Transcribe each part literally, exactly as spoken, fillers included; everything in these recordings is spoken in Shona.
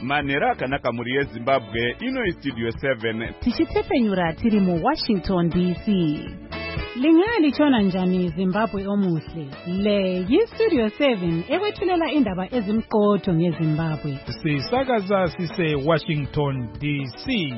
Manera akanaka muri yeZimbabwe ino iStudio seven. Tichitepfenyura tiri mu Washington D C. Lingali chona njani Zimbabwe omuhle. Le yiStudio seven ekwethulela indaba ezimqotho ngeZimbabwe. Sisakaza sise Washington D C.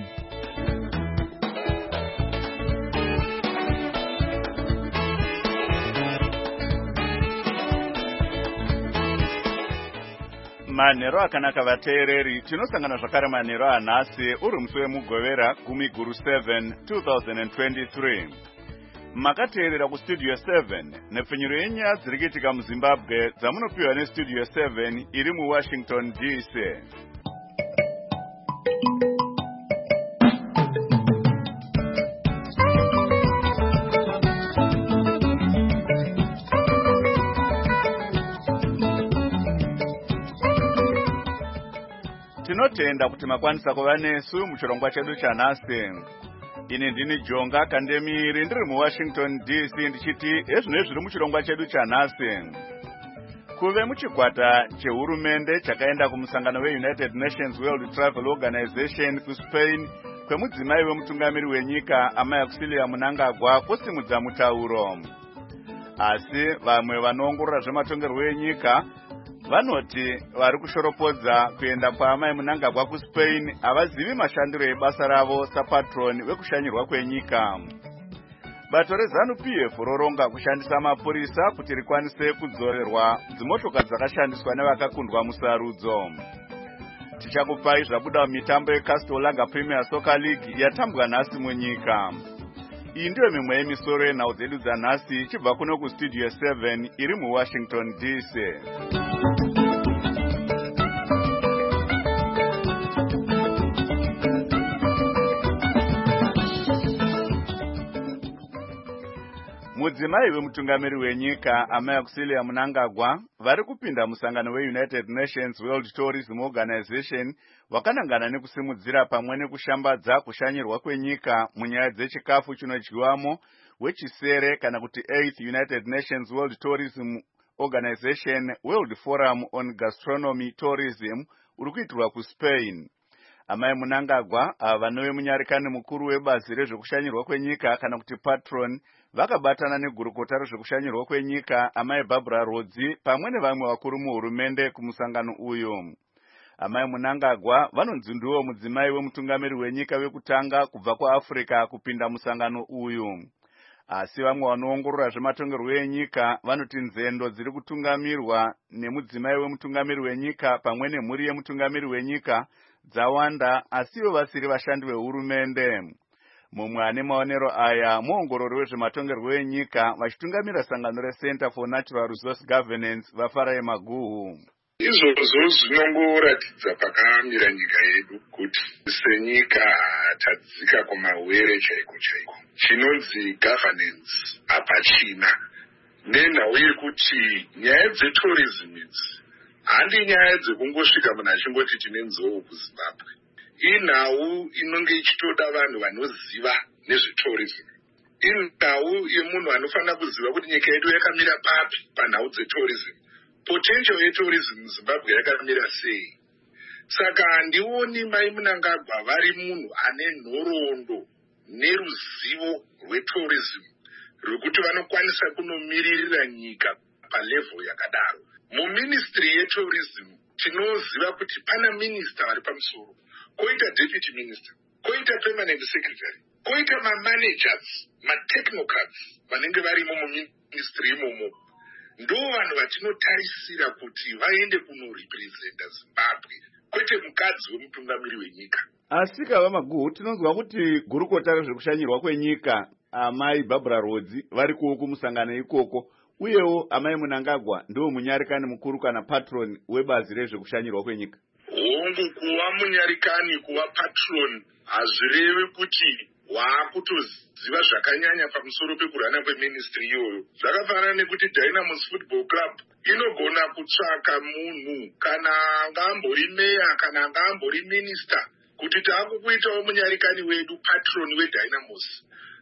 Manero akanaka vateereri tinosangana zvakare manero anhasi uri musi wemugovera gumi guru seven two thousand twenty-three. Makateerera kuStudio seven nepfenyuro yenyaya dziri kuitika muZimbabwe dzamunopiwa neStudio seven iri muWashington D C. Tinotenda kuti makwanisa kuva nesu muchirongwa chedu chanhasi. Ini ndini Jonga Kandemiri ndiri muWashington D C ndichiti ezvino zviri muchirongwa chedu chanhasi. Kuve muchikwata chehurumende chakaenda kumusangano weUnited Nations World Travel Organization kuSpain kwemudzimai wemutungamiri wenyika Amai Auxilia Mnangagwa kusimudza mutauro. Asi vamwe vanoongorora zvematongerwo enyika vanoti vari kushoropodza kuenda kwaamai Mnangagwa kuSpain havazivi mashandiro ebasa ravo sapatron wekushanyirwa kwenyika. Bato reZANU-P F roronga kushandisa mapurisa kuti rikwanise kudzorerwa dzimotokari dzakashandiswa nevakakundwa musarudzo. Tichakupai zvabuda mitambo yeCastle Lager Premier Soccer League yatambwa nhasi munyika. Iyi ndiyo mimwe yemisoro yenhau dzedu dzanhasi chibva kuno kuStudio seven iri muWashington D C. Mudzimai wemutungamiri wenyika Amai Auxilia Mnangagwa vari kupinda musangano weUnited Nations World Tourism Organization wakanangana nekusimudzira pamwe nekushambadza kushanyirwa kwenyika munyaya dzechikafu chinodyiwamo wechisere kana kuti eighth United Nations World Tourism Organization World Forum on Gastronomy Tourism uri kuitirwa kuSpain. Amai Mnangagwa ava nowe munyarikani mukuru webazi rezvekushanyirwa kwenyika kana kuti patron vakabatana negurukota rezvekushanyirwa kwenyika Amai Barbara Rodzi pamwe nevamwe vakuru muhurumende kumusangano uyu. Amai Mnangagwa vanonzi ndiwo mudzimai wemutungamiri wenyika wekutanga kubva kuAfrica kupinda musangano uyu. Asi vamwe vanoongorora zvematongerwo enyika vanoti nzendo dziri kutungamirwa nemudzimai wemutungamiri wenyika pamwe nemhuri yemutungamiri wenyika dzawanda asiwo vasiri vashandi vehurumende. Mumwe ane maonero aya muongorori wezvematongerwo enyika vachitungamira sangano reCenter for Natural Resource Governance vaFarai Maguhu. Izvozvo zvinongoratidza pakamira nyika yedu kuti senyika tadzika kumawere chaiko chaiko. Chinonzi governance hapachina. Nenhau yekuti nyaya dzetourism idzi handi nyaya dzekungosvika munhu achingoti tine nzou kuZimbabwe. Inhau inonge ichitoda vanhu vanoziva nezvetourism. Inhau yemunhu anofanira kuziva kuti nyika yedu yakamira papi panhau dzetourism. Potential yetourism muZimbabwe yakamira sei. Saka handioni Mai Mnangagwa vari munhu ane nhoroondo neruzivo rwetourism rwekuti vanokwanisa kunomiririra nyika palevel yakadaro. Muministry yetourism tinoziva kuti pana minister vari pamusoro, koita deputy minister, koita permanent secretary, koita ma-managers, ma-technocrats vanenge varimo muministry imomo. Ndo vanhu vatinotarisira kuti vaende kunorepresenta Zimbabwe, kwete mukadzi wemutungamiri wenyika. Asika vaMaguhu tinonzwa kuti gurukota rezvekushanyirwa kwenyika Amai Barbara Rodzi vari kuwo kumusangano ikoko, uyewo Amai Mnangagwa ndiwo munyarikani mukuru kana patron webazi rezvekushanyirwa kwenyika. Hongu kuva munyarikani kuva patron hazvirevi kuti waakutoziva zvakanyanya pamusoro pekurana kweministry iyoyo. Zvakafanana nekuti Dynamos Football Club inogona kutsvaka munhu kana angambori meya kana angambori minister kuti taakukuitawo munyarikani wedu patron weDynamos.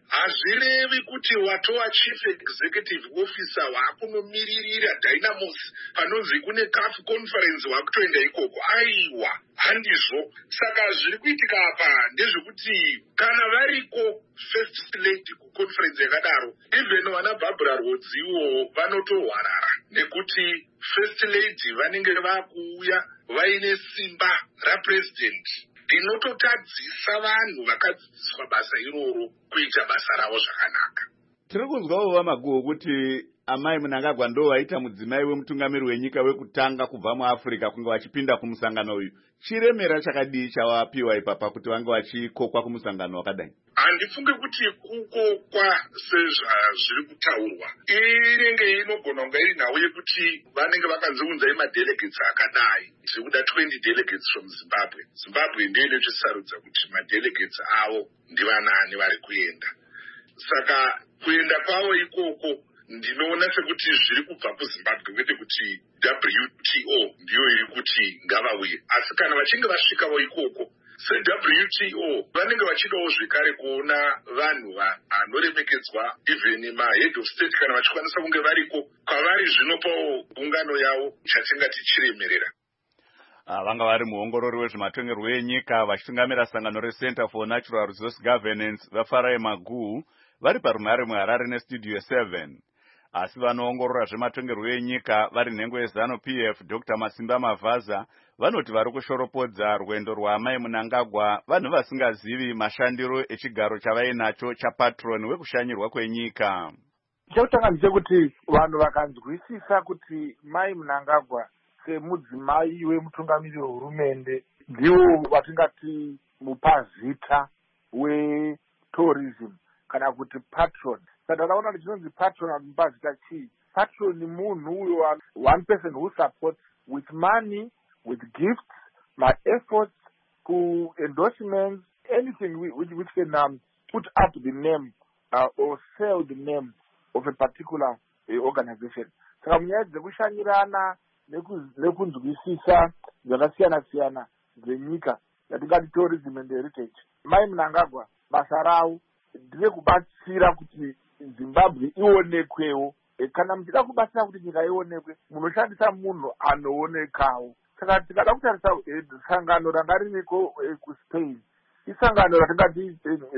hazvirevi kuti watova chief executive officer wakunomiririra Dynamos panonzi kune C A F conference wakutoenda ikoko. Aiwa, handizvo. Saka zviri kuitika apa ndezvekuti kana variko first lady kuconference yakadaro, even vana Barbara Rhodziwo vanotohwarara nekuti first lady vanenge vakuuya vaine simba rapresident inototadzisa vanhu vakadzidziswa basa iroro kuita basa ravo zvakanaka. Tiri kunzwawo vamaguo kuti amai Mnangagwa ndo waita mudzimai wemutungamiri wenyika wekutanga kubva muAfrica kunge vachipinda kumusangano uyu. Chiremera chakadii chavapiwa ipapa kuti vange vachikokwa kumusangano wakadai? Handifunge kuti kukokwa sezvazviri kutaurwa inenge inogona kunge iri nhau yekuti vanenge vakanziunzai madelegates akadai zvekuda twenty delegates from Zimbabwe. Zimbabwe ndiyo inochisarudza kuti madelegates avo ndivanani vari kuenda. Saka kuenda kwavo ikoko ndinoona sekuti zviri kubva kuZimbabwe kwete kuti W T O ndiyo iri kuti ngavauye. Asi kana vachinge vasvikawo ikoko se-W T O vanenge vachidawo zvekare kuona vanhu vanoremekedzwa even mahead of state kana vachikwanisa kunge variko kwavari zvinopawo gungano yavo chatingati chiremerera. Vanga vari muongorori wezvematongerwo enyika vachitungamira sangano reCenter for Natural Resource Governance vaFarai Maguhu vari parunhare muHarare nestudio seven. Asi vanoongorora zvematongerwo enyika vari nhengo yeZanu P F Doctor Masimba Mavhaza vanoti vari kushoropodza rwendo rwaamai Mnangagwa vanhu vasingazivi mashandiro echigaro chavainacho chapatron wekushanyirwa kwenyika. Chekutanga ndechekuti vanhu vakanzwisisa kuti mai Mnangagwa semudzimai wemutungamiri wehurumende ndiwo watingati mupazita wetourism kana kuti patron. Saka ndakaona kuti chinonzi patron mupazita chii? Patron ni munhu uyo one person who supports with money, with gifts, my efforts, to endorsements, anything which, which can um, put up the name uh, or sell the name of a particular uh, organization. Saka munyaya dzekushanyirana nekunzwisisa dzakasiyana-siyana dzenyika yatingati tourism and heritage, mai Mnangagwa basa ravo ndirekubatsira kuti Zimbabwe ionekwewo. Kana muchida kubatsira kuti nyika ionekwe munoshandisa munhu anoonekawo. Saka tikada kutarisa sangano ranga ririko kuSpain isangano ratingati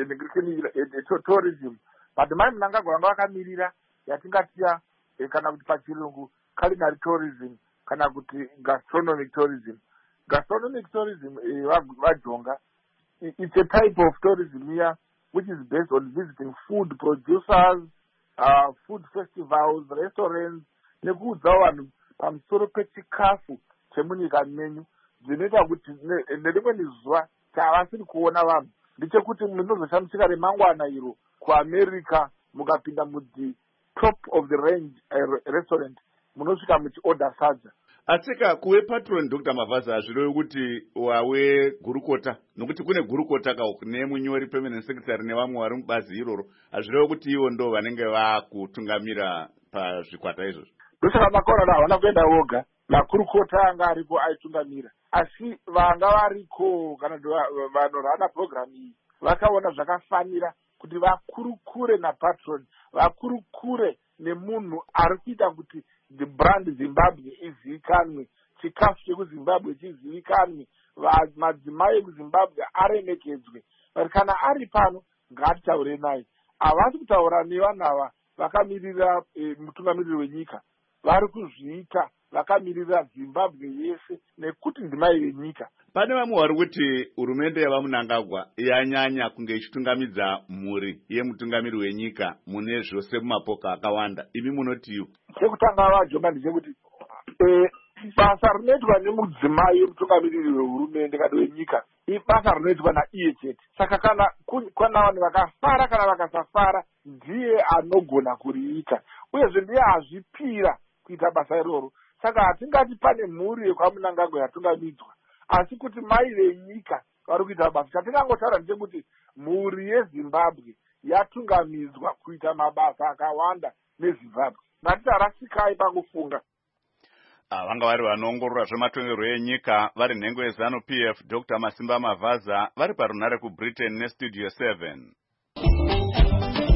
tourism, but mai Mnangagwa vanga vakamirira yatingatiya kana kuti pachirungu culinary tourism kana kuti gastronomic tourism. Gastronomic tourism vajonga, it's a type of tourism here which is based on visiting food producers, uh, food festivals, restaurants, nekuudza vanhu pamusoro pechikafu chemunyika menyu zvinoita kuti nerimwe zuva chavasiri kuona vanhu ndechekuti munozoshamishika remangwana iro kuAmerica mukapinda mudzi top of the range uh, restaurant munosvika muchiorder sadza. Asika kuwe patron Doctor Mavhaza hazvirevi kuti wawe gurukota, nokuti kune gurukota kune munyori permanent secretary nevamwe vari mubazi iroro, hazvirevi kuti ivo ndo vanenge vakutungamira pazvikwata izvozvo. Ndosaka makaona havana kuenda voga, makurukota anga ariko aitungamira, asi vanga variko kana vanorana program iyi vakaona zvakafanira kuti vakurukure napatron, vakurukure nemunhu ari kuita kuti the brand Zimbabwe izivikanwe, chikafu chekuZimbabwe chizivikanwe, madzimai ekuZimbabwe aremekedzwe. Kana ari pano ngatitaure naye. Havasi kutaura nevanhu ava vakamirira e, mutungamiriri wenyika, vari kuzviita vakamirira Zimbabwe yese nekuti ndimai venyika. Pane vamwe vari kuti hurumende yavaMnangagwa yanyanya kunge ichitungamidza mhuri yemutungamiri wenyika mune zvose mumapoka akawanda. Imi munotiwo? Chekutanga vajonga ndechekuti e, basa rinoitwa nemudzimai wemutungamiriri wehurumende kana wenyika ibasa rinoitwa naiye chete. Saka kana kana vanhu vakafara kana vakasafara ndiye anogona kuriita, uyezve ndiye azvipira kuita basa iroro. Saka hatingati pane mhuri yekwaMnangagwa yatungamidzwa, asi kuti mai venyika vari kuita basa. Chatingangotaura ndechekuti mhuri yeZimbabwe yatungamidzwa kuita mabasa akawanda neZimbabwe. Ngatitarasikai pakufunga. Vanga vari vanoongorora zvematongerwo enyika vari nhengo yeZanu P F Doctor Masimba Mavhaza vari parunhare kuBritain nestudio seven.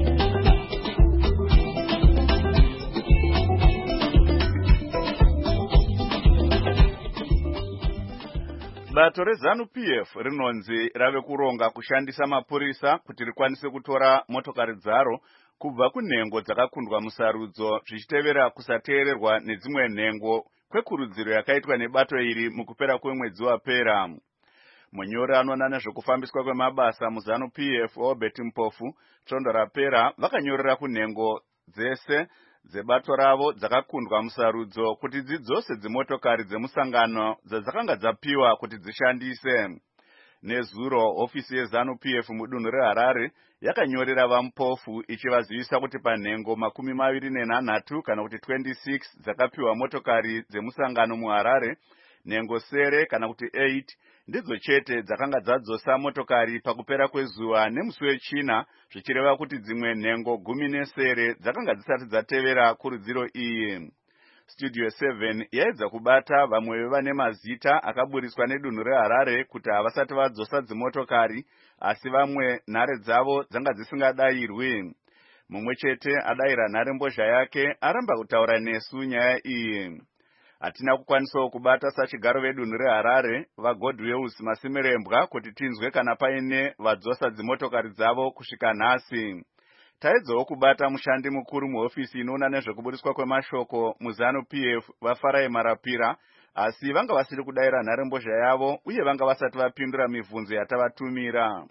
Bato reZANU P F rinonzi rave kuronga kushandisa mapurisa kuti rikwanise kutora motokari dzaro kubva kunhengo dzakakundwa musarudzo zvichitevera kusateererwa nedzimwe nhengo kwekurudziro yakaitwa nebato iri mukupera kwemwedzi wapera. Munyori anoona nezvekufambiswa kwemabasa muZANU P F Obert Mpofu tsvondo rapera vakanyorera kunhengo dzese dzebato ravo dzakakundwa musarudzo kuti dzidzose dzimotokari dzemusangano dzadzakanga dzapiwa kuti dzishandise. Nezuro ofisi yeZANU P F mudunhu reHarare yakanyorera vaMpofu ichivazivisa kuti panhengo makumi maviri nenhanhatu kana kuti twenty-six dzakapiwa motokari dzemusangano muHarare, nhengo sere kana kuti eight ndidzo chete dzakanga dzadzosa motokari pakupera kwezuva nemusi wechina, zvichireva kuti dzimwe nhengo gumi nesere dzakanga dzisati dzatevera kurudziro iyi. Studio seven yaedza kubata vamwe vevane mazita akaburiswa nedunhu reHarare kuti havasati vadzosa dzimotokari, asi vamwe nhare dzavo dzanga dzisingadayirwi. Mumwe chete adayira nhare mbozha yake aramba kutaura nesu nyaya iyi. Hatina kukwanisawo kubata sachigaro vedunhu reHarare vaGodwill Masimirembwa kuti tinzwe kana paine vadzosa dzimotokari dzavo kusvika nhasi. Taedzawo kubata mushandi mukuru muhofisi inoona nezvekuburiswa kwemashoko muZANU P F vaFarai Marapira, asi vanga vasiri kudayira nhare mbozha yavo uye vanga vasati vapindura mibvunzo yatavatumira.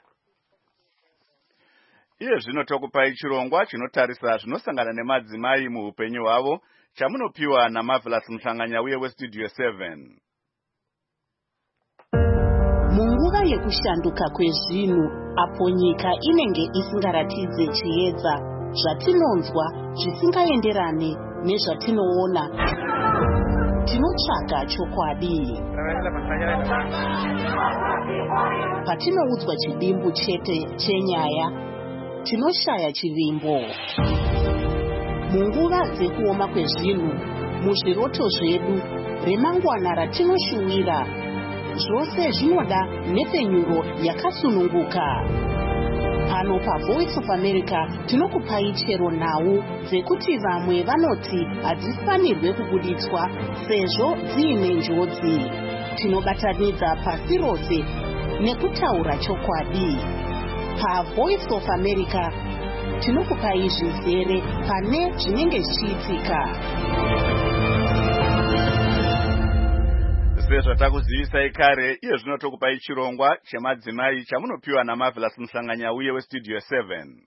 Iye zvino tokupai chirongwa chinotarisa zvinosangana nemadzimai muupenyu hwavo chamunopiwa naMarvelous Mhlanganyauye weStudio seven. Munguva yekushanduka kwezvinhu, apo nyika inenge isingaratidze chiedza, zvatinonzwa zvisingaenderane nezvatinoona, tinotsvaga chokwadi. Patinoudzwa chidimbu chete chenyaya, tinoshaya chivimbo. Munguva dzekuoma kwezvinhu, muzviroto zvedu, remangwana ratinoshuwira, zvose zvinoda nepfenyuro yakasununguka. Pano paVoice of America tinokupai chero nhau dzekuti vamwe vanoti hadzifanirwe kubuditswa sezvo dziine njodzi. Tinobatanidza pasi rose nekutaura chokwadi. PaVoice of America tinokupai zvizere pane zvinenge zvichiitika. Sezvo takuzivisai kare, iye zvino tokupai chirongwa chemadzimai chamunopiwa naMarvelous Mhlanganyauye weStudio seven.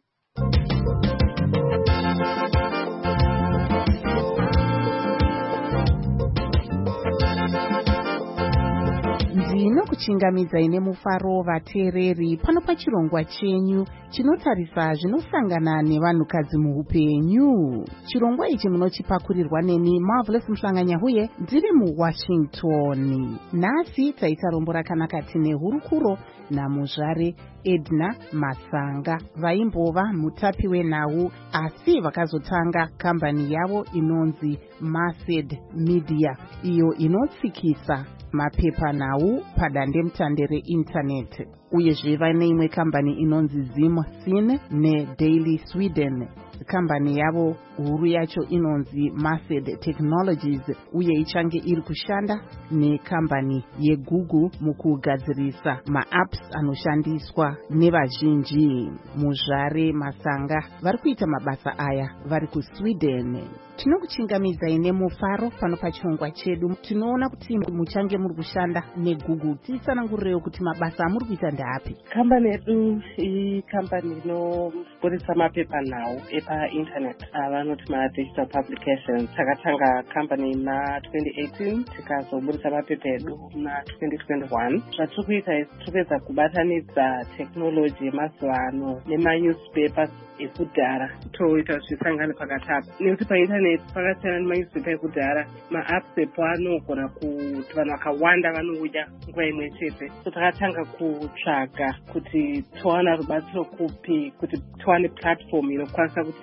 Ndinokuchingamidzai nemufaro vateereri pano pachirongwa chenyu chinotarisa zvinosangana nevanhukadzi muupenyu. Chirongwa ichi munochipakurirwa neni Marvelous Mhlanganyauye ndiri muWashington. Nhasi taita rombo rakanaka tine hurukuro namuzvare Edna Masanga, vaimbova mutapi wenhau asi vakazotanga kambani yavo inonzi Mased Media, iyo inotsikisa mapepa nhau padandemutande reinternet. Uyezve vane imwe kambani inonzi Zim Sin neDaily Sweden. Kambani yavo huru yacho inonzi Mased Technologies, uye ichange iri kushanda nekambani yeGoogle mukugadzirisa maapps anoshandiswa nevazhinji. Muzvare Masanga vari kuita mabasa aya vari kuSweden. Tinokuchingamidzai nemufaro pano pachirongwa chedu. Tinoona kuti muchange muri kushanda neGoogle. Tisanangurirei kuti mabasa amuri kuita ndeapi? Kambani yedu ikambani inoburisa mapepa nhau epainternet avanoti madigital publications. Takatanga kambani na twenty eighteen tikazoburisa mapepa edu na twenty twenty-one. Zvatiri kuita tiri kuedza kubatanidza technology yemazuva ano nemanewspapers ekudhara toita zvisangane pakati apa. Nekuti painternet pakasiyana nemanewspaper ekudhara, maapps epo anogona kuti vanhu vakawanda vanouya nguva imwe chete. So takatanga kutsvaga kuti towana rubatsiro kupi kuti towane platform inokwanisa kuti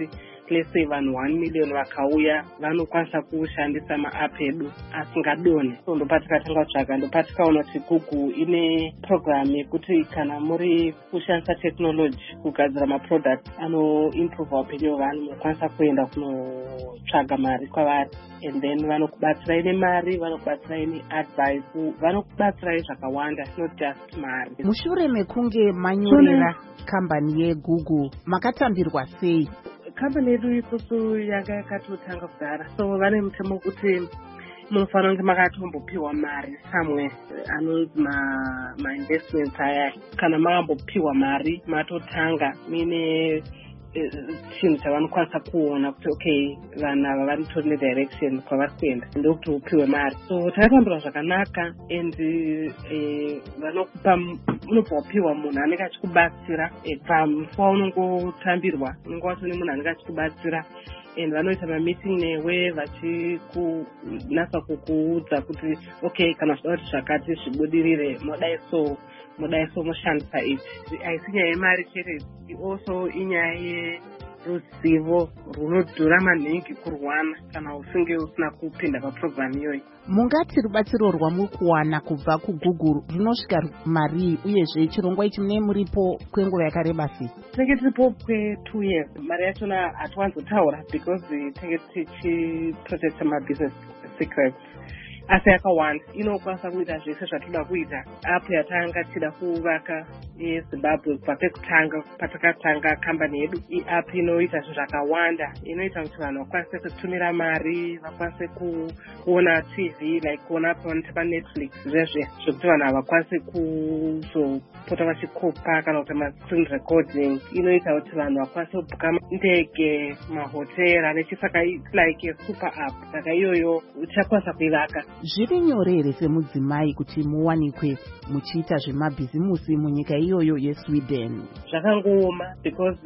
let's say vanhu one million vakauya vanokwanisa kushandisa maapp edu asingadone. So ndopa tikatanga kutsvaga, ndopa tikaona kuti Google ine program yekuti kana muri kushandisa technology kugadzira maproduct anoimprove upenyu hwevanhu, munokwanisa kuenda kunotsvaga mari kwavari, and then vanokubatsirai nemari, vanokubatsirai neadvice, vanokubatsirai zvakawanda, not just mari. Mushure mekunge manyorera kambani yeGoogle makatambirwa sei? Kambani yedu isusu yanga yakatotanga kudhara, so vane mutemo wekuti munofanira kunge makatombopiwa mari somewhere, anonzi ma-investments aya. Kana makambopiwa mari matotanga mine chinhu chavanokwanisa kuona kuti okay vanhu ava vari tori nedirection kwavari kuenda, ndokuti upiwe mari. So takatambura zvakanaka, and vanokupa unobva wapiwa munhu anenge achikubatsira pamufa unongotambirwa, unenge watone munhu anenge achikubatsira, and vanoita mameeting newe vachikunasa kukuudza kuti okay kana zvida kuti zvakati zvibudirire modai so modai so moshandisa ichi. Haisi nyaya yemari chete, also inyaya yeruzivo runodhura maningi kurwana kana usinge usina kupinda paprogram iyoyi. Mungati rubatsiro rwamuri kuwana kubva kuGoogle runosvika marii, uyezve chirongwa ichi mune muripo kwenguva yakareba sei? Tinenge tiripo kwe-two years. Mari yachona hatiwanzotaura because tinenge tichiprotecta mabusiness secrets. Asi yakawanda, inokwanisa kuita zvese zvatoda kuita. App yatanga tichida kuvaka yeZimbabwe kubva pekutanga patakatanga kambani yedu, iapp inoita zvinhu zvakawanda. Inoita kuti vanhu vakwanise kutumira mari, vakwanise kuona T V, like kuona paNetflix zvezve, zvokuti vanhu havakwanise kuzopota vachikopa kana kuita ma-screen recording. Inoita kuti vanhu vakwanise kubhuka ndege, mahotera nechisaka like super app. Saka iyoyo uchakwanisa kuivaka. Zviri nyore here semudzimai kuti muwanikwe muchiita zvemabhizimusi munyika iyoyo yeSweden? Zvakangooma because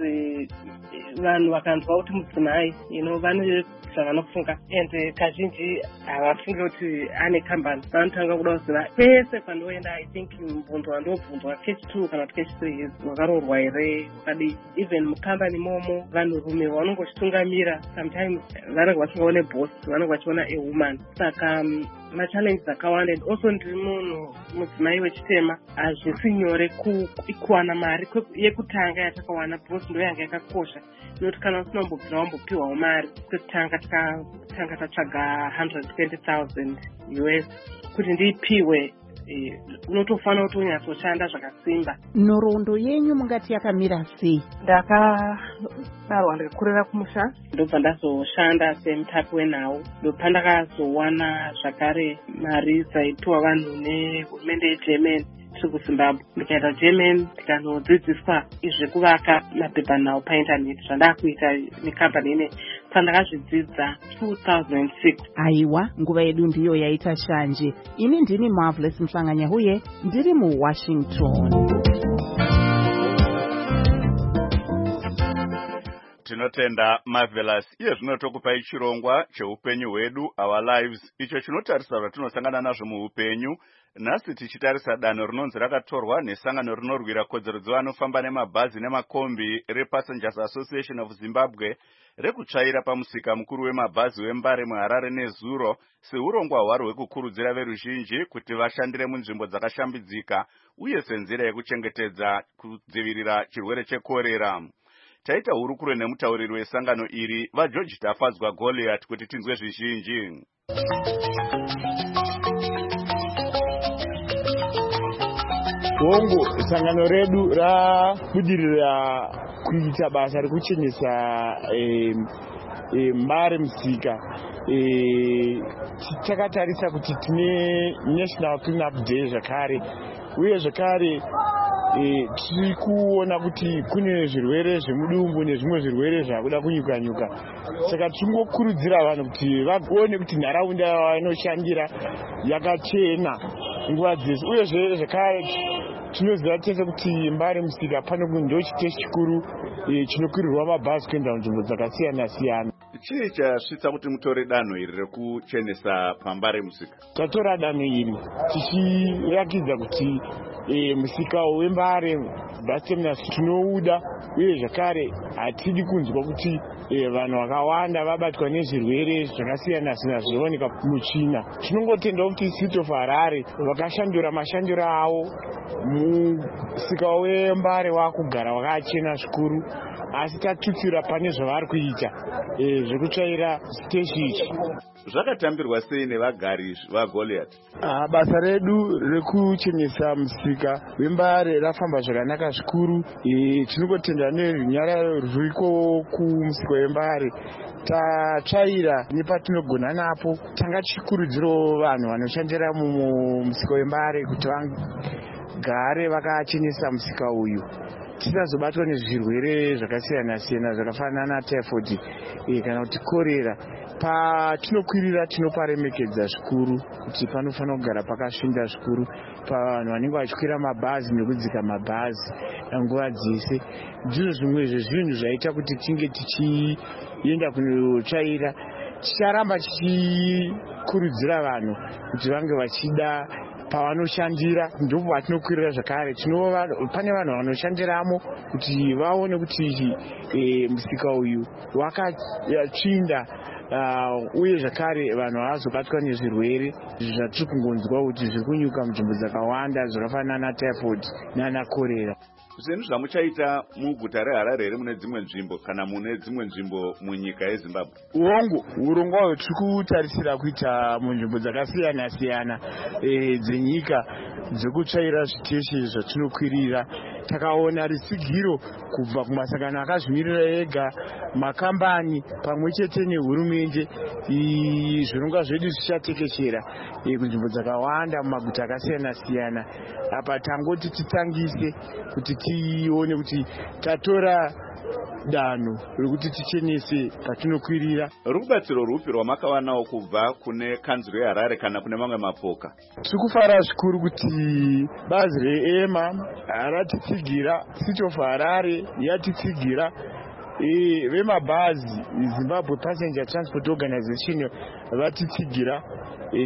vanhu vakanzwa kuti mudzimai, you know, vane zvavanofunga, and kazhinji havafungi kuti ane kambani. Vanotanga kuda kuziva pese pandoenda. I think mubvunzo wandobvunzwa case two kana kuti case three wakaroorwa here wakadii. Even mukambani momo vanhurume vanonge vachitungamira, sometimes vanenge vasingaone boss, vanenge vachiona a woman. Saka machallenges akawanda, and also ndiri munhu mudzimai wechitema, hazvisi nyore kuwana mari yekutanga yatakawana because ndo yanga yakakosha. Nokuti kana usinombopiwa wambopiwawo mari kwekutanga, takatanga tatsvaga one hundred twenty thousand U S kuti ndiipiwe. Unotofanira kuti unyatsoshanda zvakasimba. Nhoroondo yenyu mungati yakamira sei? Ndakabarwa ndikakurira kumusha, ndobva ndazoshanda semutapi wenhau, ndobva ndakazowana zvakare mari dzaipiwa vanhu nehurumende yeGerman tiri kuZimbabwe. Ndikaenda German ndikanodzidziswa izvekuvaka mapepanhau paindaneti, zvandakuita nekambani ine pandakazvidzidza two thousand six. Aiwa, nguva yedu ndiyo yaita shanje. Ini ndini Marvelous Mhlanganya, uye ndiri muWashington. Tinotenda Marvelous. Iye zvino tokupai chirongwa cheupenyu hwedu, our lives, icho chinotarisa zvatinosangana nazvo muupenyu. Nhasi tichitarisa danho rinonzi rakatorwa nesangano rinorwira kodzero dzevanofamba nemabhazi nemakombi rePassengers Association of Zimbabwe rekutsvaira pamusika mukuru wemabhazi weMbare muHarare neZuro seurongwa hwaro hwekukurudzira veruzhinji kuti vashandire munzvimbo dzakashambidzika uye senzira yekuchengetedza kudzivirira chirwere chekorera. Taita hurukuro nemutauriri wesangano iri vaGeorge Tafadzwa Goliath kuti tinzwe zvizhinji. Hongo, sangano redu rabudirira kuita basa rekuchenesa e, e, Mbare musika. E, takatarisa kuti tine National Clean Up Day zvakare, uye zvakare e, tiri kuona kuti kune zvirwere zvemudumbu nezvimwe zvirwere zvakuda kunyuka-nyuka. Saka tingokurudzira vanhu kuti vaone kuti nharaunda yavanoshandira yakachena nguva dzese, uye zvakare tinoziva tese kuti Mbare musika pano ndo chiteshi chikuru e, chinokwirirwa mabhazi kuenda kunzvimbo dzakasiyana siyana. chii chasvitsa kuti mutore danho iri rekuchenesa pamba remusika? Tatora danho iri tichirakidza kuti e, musika wembare Blasphemous tinouda, uye zvakare hatidi kunzwa kuti e, vanhu vakawanda vabatwa nezvirwere zvakasiyana siyana zvinooneka muchina. Tinongotenda kuti City of Harare vakashandura mashandiro avo, musika wembare wakugara wakachena zvikuru, asi tatutsira pane zvavari kuita e, zvekutsvaira siteshi ichi. Zvakatambirwa sei nevagari vaGoliath? Ah, basa redu rekuchenesa musika wembare rafamba zvakanaka zvikuru. E, tinongotenda nerunyararo ruriko kumusika wembare. Tatsvaira nepatinogona napo, tanga tichikurudzirawo vanhu vanoshandira mumusika wembare kuti vagare vakachenesa musika uyu, tisazobatwa nezvirwere zvakasiyana siyana zvakafanana na typhoid e, kana kuti korera. Patinokwirira tinoparemekedza zvikuru kuti panofanira kugara pakasvinda zvikuru pavanhu vanenge vachikwira mabhazi nekudzika mabhazi nguva dzese. Ndizvo zvimwe zvezvinhu zvaita kuti tinge tichienda kunotsvaira. Ticharamba tichikurudzira vanhu kuti vange vachida pavanoshandira, ndipo patinokwirira zvakare. Tinova pane vanhu vanoshandiramo kuti vaone kuti e, musika uyu wakatsvinda. Uh, uye zvakare vanhu havazobatwa nezvirwere zvatiri kungonzwa kuti zviri kunyuka munzvimbo dzakawanda zvakafanana na typhoid nana korera. Zvinhu zvamuchaita muguta reHarare here mune dzimwe nzvimbo kana mune dzimwe nzvimbo munyika yeZimbabwe? Uongo, urongwa hwetiri kutarisira kuita munzvimbo dzakasiyana siyana e, dzenyika dzekutsvaira zviteshi zvatinokwirira. Takaona risigiro kubva kumasangano akazvimirira ega, makambani pamwe chete nehurumende, zvirongwa zvedu zvichatekeshera e, kunzvimbo dzakawanda mumaguta akasiyana siyana. Apa tangoti titangise kuti tione kuti tatora danho rekuti tichenese patinokwirira. Rubatsiro rupi rwamakawanawo kubva kune kanzuro yeHarare kana kune mamwe mapoka? Tiri kufara zvikuru kuti bazi reEMA ratitsigira, City of Harare yatitsigira, e, vemabhazi Zimbabwe Passenger Transport Organization vatitsigira, e,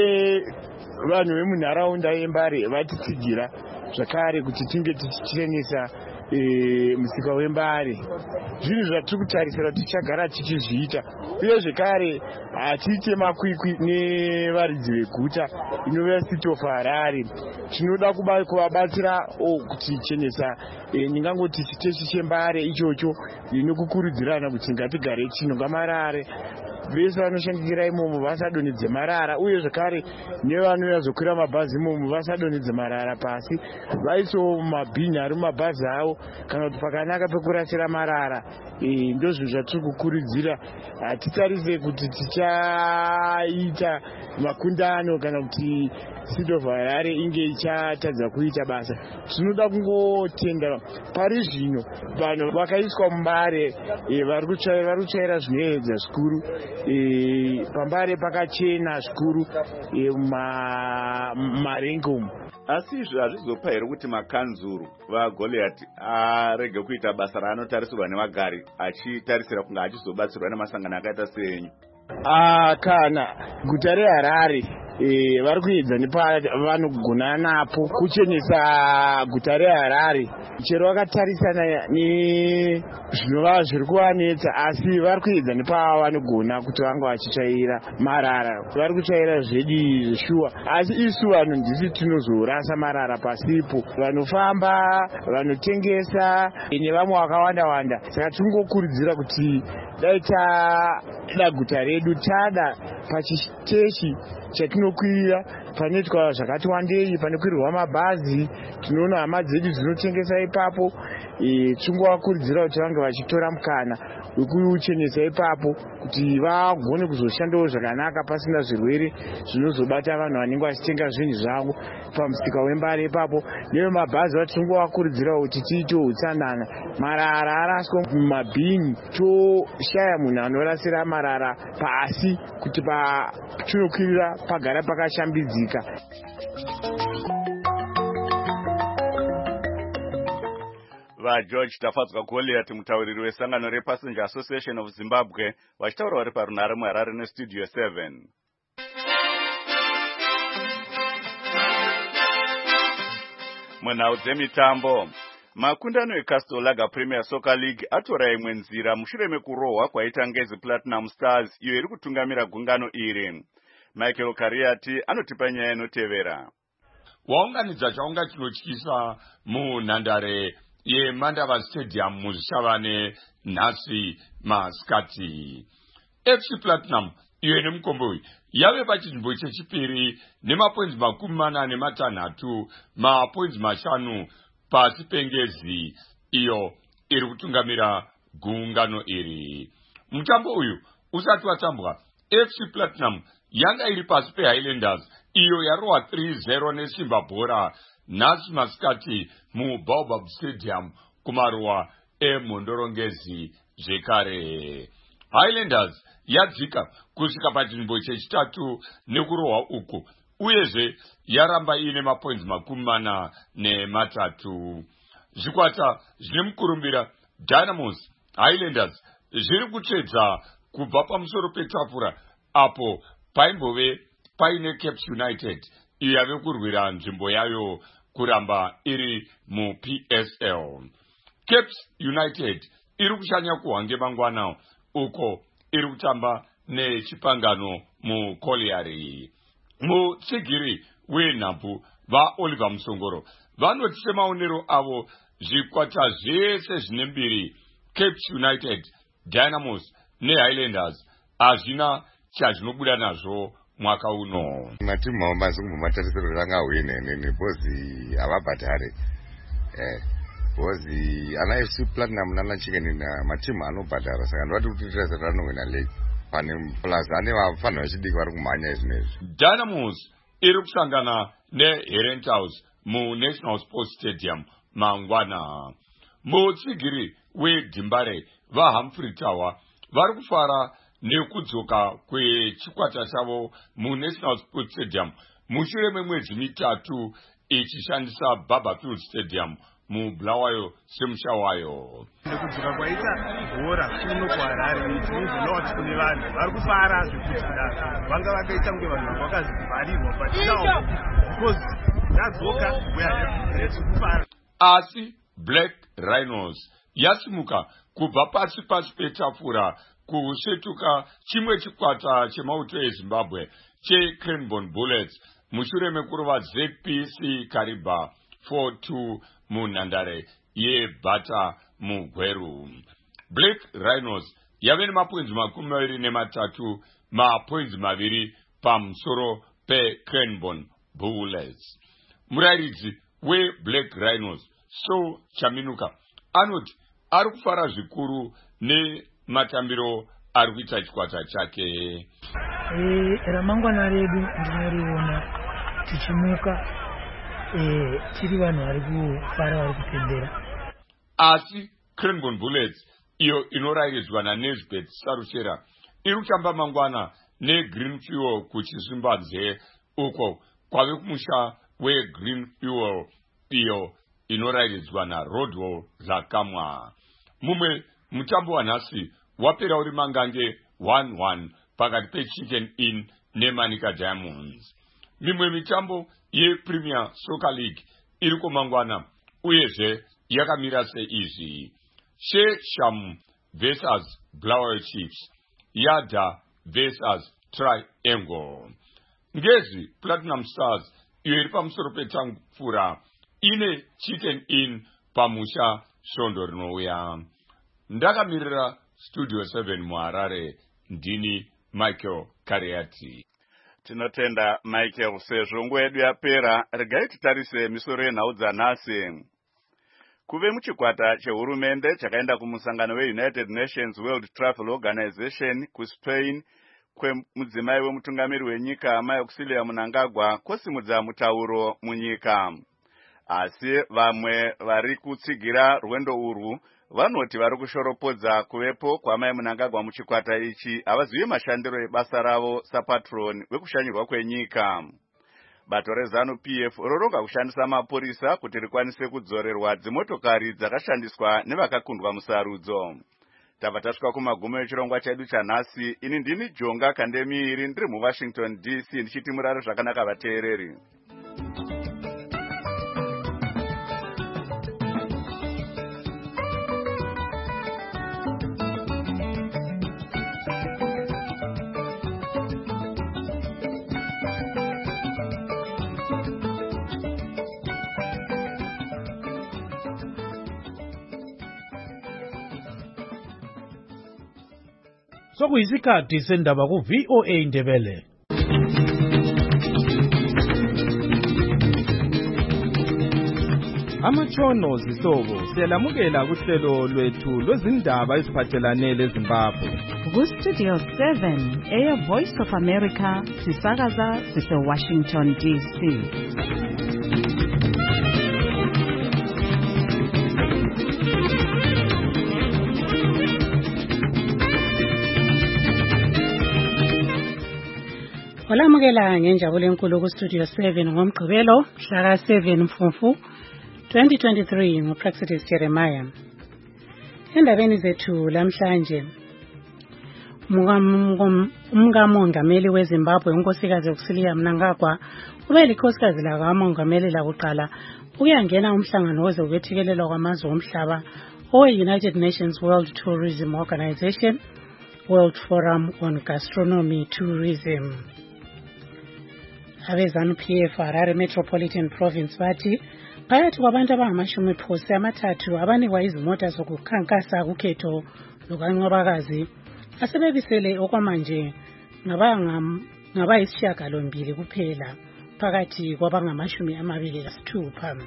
nevanhu vemunharaunda yembare vatitsigira zvakare kuti tinge tichichenesa e, musika wembare. Zvinhu zvatiri kutarisira tichagara tichizviita, uye zvekare hatiite makwikwi nevaridzi veguta inova City of Harare. Tinoda kuvabatsira kuti chenesa e, ndingangoti chiteshi chembare ichocho nekukurudzirana kuti ngatigare chinonga marare. Vese vanoshandira imomo vasadonedze marara, uye zvakare nevanouya zokwira mabhazi imomo vasadonedze marara pasi, vaisawo mabhini ari mumabhazi avo kana kuti pakanaka pekurasira marara. E, ndozvinhu zvatiri kukurudzira. Hatitarise kuti tichaita makundano kana kuti City of Harare inge ichatadza kuita basa. Tinoda kungotenda pari zvino vanhu vakaiswa mumbare e, vari kutsvaira zvinoyevedza zvikuru. E, pambare pakachena zvikuru e, mumarengi umu. Asi izvi hazvizopa here kuti makanzuru vaGoliath arege kuita basa raanotarisirwa nevagari, achitarisira kunge achizobatsirwa nemasangano akaita seenyu? Ah, kana guta reHarare e, vari kuedza nepavanogona napo kuchenesa guta reHarare. Chero vakatarisana nezvinova zviri kuvanetsa, asi vari kuedza nepavanogona kuti vanga vachitsvaira marara. Vari kutsvaira zvedi zveshuwa, asi isu vanhu ndisi tinozorasa marara pasipo, vanofamba, vanotengesa nevamwe vakawanda wanda. Saka tingokurudzira kuti dai tada guta redu, tada pachiteshi chatinokwirira panoitwa zvakati wandei, panokwirirwa mabhazi, tinoona hama dzedu dzinotengesa ipapo. E, tingovakurudzira kuti vange vachitora mukana wekuchenesa ipapo kuti vagone kuzoshandawo zvakanaka pasina zvirwere zvinozobata vanhu vanenge vachitenga zvinhu zvavo pamusika wembare ipapo. Nevemabhazi vatingovakurudzira kuti tiite utsanana, marara araswe mumabhini, toshaya munhu anorasira marara pasi kuti patinokwirira pagara pakashambidzika. vageorge tafadzwa goliath mutauriri wesangano repassenger association of zimbabwe vachitaura vari parunhare muharare nestudio seven. Munhau dzemitambo, makundano eCastle Lager Premier Soccer League atora imwe nzira mushure mekurohwa kwaita Ngezi Platinum Stars iyo iri kutungamira gungano iri. Michael Kariati anotipa nyaya inotevera. Waunganidza chaunga chinotyisa munhandare yeMandava Stadium muzvishavane nhasi masikati. F C Platinum iyo ine mukomboyi yave pachinzvimbo chechipiri nemapoinzi makumi mana nematanhatu, mapoinzi mashanu pasi pengezi iyo iri kutungamira gungano iri. Mutambo uyu usati watambwa, F C Platinum yanga iri pasi peHighlanders iyo yarohwa three zero nesimba bhora nhasi masikati muBaobab Stadium kumaruwa emhondorongezi zvekare. Highlanders yadzika kusvika pachinzvimbo chechitatu nekurohwa uku, uyezve yaramba ine mapoinzi makumi mana nematatu. Zvikwata zvine mukurumbira Dynamos, Highlanders zviri kutsvedza kubva pamusoro petafura apo paimbove paine Caps United iyo yave kurwira nzvimbo yayo kuramba iri muP S L. Caps United iri kushanya kuhwange mangwana uko iri kutamba nechipangano muColliery. Mutsigiri wenhabvu vaOliver Musongoro vanoti semaonero avo zvikwata zvese zvine mbiri, Caps United, Dynamos neHighlanders hazvina chazvinobuda nazvo mwaka uno. Matimu maombazi kumbomatariro ranga win nene bozi avabhadhare. Eh bozi ana F C Platinum nana chicken na matimu anobhadhara saka ndoti kuti tese ranowina league. Pane plus ane vafana vachidiki vari kumhanya izvinezvi. Dynamos iri kusangana neHerenthouse muNational Sports Stadium mangwana. Mutsigiri weDimbare vaHumphrey Tower vari kufara nekudzoka kwechikwata chavo muNational Sports Stadium mushure memwedzi mitatu ichishandisa Barberfield Stadium muBulawayo semusha wayo. Nekudzoka kwaita bhora kuno kuHarare tinozvinoti kune vanhu vari kufara zvekuti vanga vakaita kunge vanhu vakazivharirwa patinawo because yadzoka kufara. Asi Black Rhinos yasimuka kubva pasi pasi petafura kusvetuka chimwe chikwata chemauto eZimbabwe cheCranbourne Bullets mushure mekurova Z P C Kariba four two munhandare yeBata muGweru. Black Rhinos yave nemapoinzi makumi maviri nematatu, mapoinzi maviri pamusoro peCranbourne Bullets. Murairidzi weBlack Rhinos So Chaminuka anoti ari kufara zvikuru nematambiro ari kuita chikwata chake. Eh ramangwana redu ndinoriona tichimuka eh tiri vanhu vari kufara vari kupembera. Asi Cranbourne Bullets iyo inorairidzwa naNesbeth Saruchera iri kutamba mangwana neGreen Fuel kuchiZimbabwe uko kwave kumusha weGreen Fuel iyo inorairidzwa naRodwell Zvakamwa. Mumwe mutambo wanhasi wapera uri mangange one one pakati peChicken Inn neManica Diamonds. Mimwe mitambo yePremier Soccer League iri kumangwana uyezve yakamira seizvi: Shesham versus Bulawayo Chiefs, Yada versus Triangle. Ngezi Platinum Stars iyo iri pamusoro petafura ine Chicken Inn pamusha svondo rinouya. Ndakamirira Studio seven muHarare, ndini Michael Kariati. Tinotenda Michael. Sezvo nguva yedu yapera, regai titarise misoro yenhau dzanhasi. Kuve muchikwata chehurumende chakaenda kumusangano weUnited Nations World Travel Organization kuSpain kwemudzimai wemutungamiri wenyika Mai Auxilia Mnangagwa kosimudza mutauro munyika. Asi vamwe vari kutsigira rwendo urwu vanoti vari kushoropodza kuvepo kwaMai Mnangagwa muchikwata ichi havazivi mashandiro ebasa ravo sapatron wekushanyirwa kwenyika. bato rezanu P F roronga kushandisa mapurisa kuti rikwanise kudzorerwa dzimotokari dzakashandiswa nevakakundwa musarudzo. Tava tasvika kumagumo echirongwa chedu chanhasi. Ini ndini Jonga Kandemiiri ndiri muWashington D C ndichiti murare zvakanaka vateereri. Sokuyisikhathi sendaba ku V O A Ndebele. Amatshono zihlobo siyalamukela kuhlelo lwethu lwezindaba eziphathelane leZimbabwe. Ku Studio seven, Air Voice of America, sisakaza sise Washington D C. Olamukela ngenjabulo enkulu ku Studio seven ngomgqibelo mhla seven Mfumfu twenty twenty-three ngoPraxidis Jeremiah. Endabeni zethu lamhlanje umkamongameli weZimbabwe unkosikazi uSilia Mnangagwa ube likhosikazi lakamongameli lakuqala ukuyangena umhlangano wezokwethekelelwa kwamazwe omhlaba owe-United Nations World Tourism Organization World Forum on Gastronomy Tourism. Abezanu P F Harare Metropolitan Province bathi phakathi kwabantu abangamashumi phosi amathathu abanikwa izimota zokukhankasa kukhetho lukaNqobakazi asebebisele okwamanje ngabayisishiyagalombili kuphela phakathi kwabangamashumi amabili lasithupha.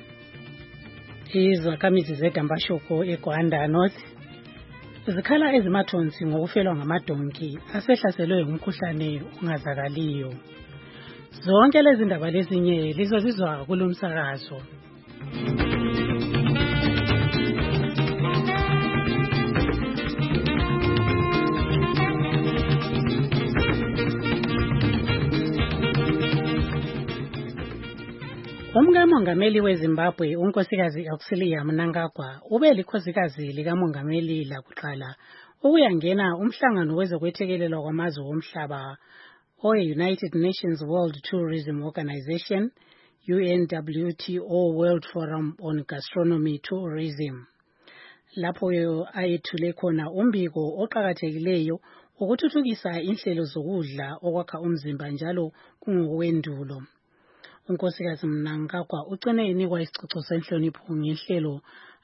Izakhamizi zeDambashoko eGwanda North zikhala ezimathonsi ngokufelwa ngamadonki asehlaselwe ngumkhuhlane ongazakaliyo. Zonke lezi ndaba lezinye lizozizwa kulomsakazo. Umkamongameli weZimbabwe unkosikazi uSilia Mnangagwa ube likhosikazi likamongameli lakuqala ukuyangena umhlangano wezokwethekelelwa kwamazwe omhlaba owe-United Nations World Tourism Organization U N W T O World Forum on Gastronomy Tourism. Lapho ayethule khona umbiko oqhakathekileyo ukuthuthukisa inhlelo zokudla okwakha umzimba njalo kungokwendulo. Unkosikazi Mnangagwa ucine inikwa isicoco senhlonipho ngenhlelo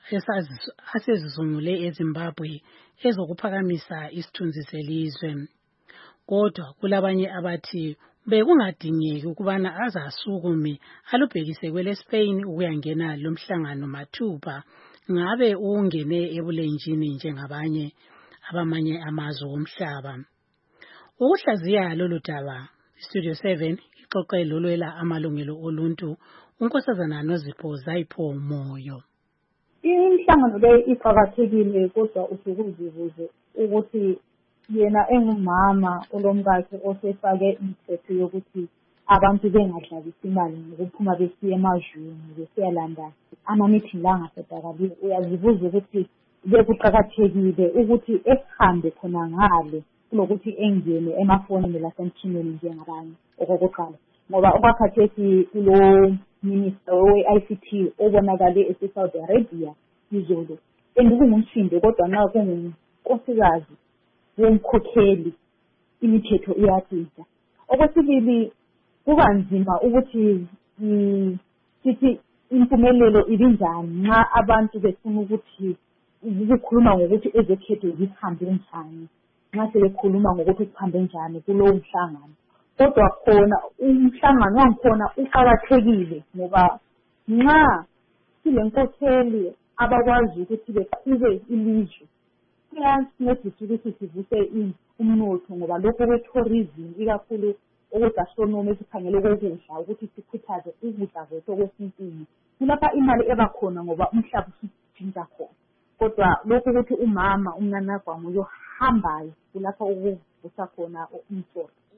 asezizungule eZimbabwe ezokuphakamisa isithunzi selizwe. Kodwa kulabanye abathi bekungadingeki ukubana azasukume alubhekise kwele Spain ukuyangena lomhlangano mathupha ngabe ungene ebulenjini njengabanye abamanye amazwe omhlaba. Ukuhlaziya lolu daba Studio seven ixoxelo lwela amalungelo oluntu unkosazana Nozipho Zayipho Moyo. Imihlangano le iqhakathekile kodwa usukuzibuze ukuthi yena engumama olomkakhe osefake imithetho yokuthi abantu bengadlalisi imali ngokuphuma besiya emazweni besiyalanda ama-meeting la angasedakaliyo. Uyazibuza ukuthi bekuqakathekile ukuthi esihambe khona ngale kulokuthi engene emafonini lasemthimeni njengabanye okokuqala, ngoba okwakhathesi kulo minister we-I C T obonakale ese-Saudi Arabia izolo engikungumsindo kodwa nxa kungunkosikazi womkhokheli imithetho iyatshintsha. Okwesibili kuba nzima ukuthi sithi impumelelo ibinjani nxa abantu befuna ukuthi ukukhuluma ngokuthi ezekhetho zihambe njani nxa sebekhuluma ngokuthi kuhambe njani kulowo mhlangano. Kodwa khona umhlangano wangikhona uqakathekile ngoba nxa silenkokheli abakwazi ukuthi beqhube ilizwe kuyasincedisa ukuthi sivuse umnotho ngoba lokho kwe-tourism ikakhulu okwe-gastronomy esikhangele kokudla ukuthi sikhuthaze ukudla kwethu okwesintwini kulapha imali ebakhona ngoba umhlaba usitshintsha khona. Kodwa lokho ukuthi umama umnanagwa nguyo hambayo kulapha ukuvusa khona umsoro.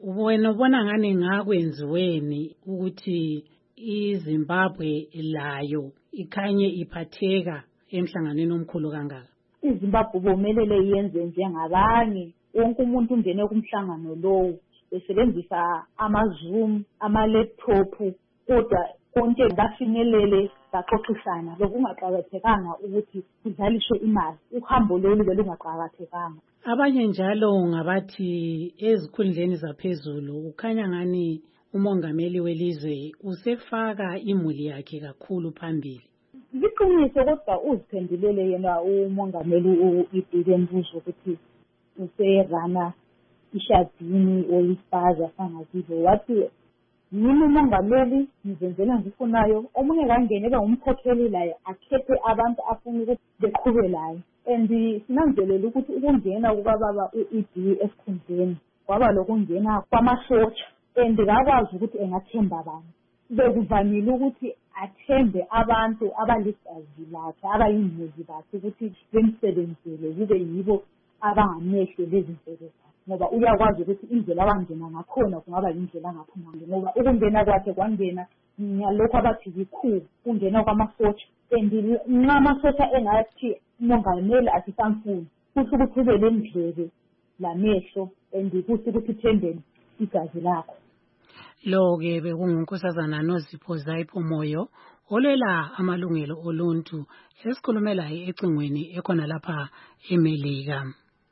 wena ubona ngani ngakwenziweni ukuthi iZimbabwe layo ikhanye iphatheka emhlanganweni omkhulu kangaka? iZimbabwe bomelele yenze njengabanye, wonke umuntu ungene kumhlangano lowo besebenzisa ama-Zoom, ama-laptop, kodwa konke bafinyelele baxoxisana. Lokungaqakathekanga ukuthi kudlaliswe imali, uhambo lolu belungaqakathekanga. Abanye njalo ngabathi ezikhundleni zaphezulu ukhanya ngani umongameli welizwe usefaka imuli yakhe kakhulu phambili. Liqiniso kodwa uziphendulele yena umongameli uIdile Mbuzo ukuthi userana ishadini oyispaza sangazibo. Wathi yini umongameli ngizenzela ngifunayo, omunye kangene eba umkhokheli laye akhethe abantu afuna ukuthi beqhube laye. And sinanzelela ukuthi ukungena kukababa uIdile esikhundleni kwaba lokungena kwamasotsha, and kakwazi ukuthi engathemba abantu. Bekuvamile ukuthi athembe abantu abaligazi lakhe abayingozi bakhe ukuthi bemsebenzele kube yibo abangamehlo lezinhlelo zakhe, ngoba uyakwazi ukuthi indlela abangena ngakhona kungaba yindlela angaphuma ngayo, ngoba ukungena kwakhe kwangena ngalokho abathi yikhulu, kungena kwamasotsha. And nxa amasotsha engathi umongameli asisamfuni, kusho ukuthi ube lendlebe lamehlo and kusho ukuthi uthembele igazi lakho. Lo-ke bekungunkosazana Nozipho Zayipho Moyo olwela amalungelo oluntu esikhulumela ecingweni ekhona lapha eMelika.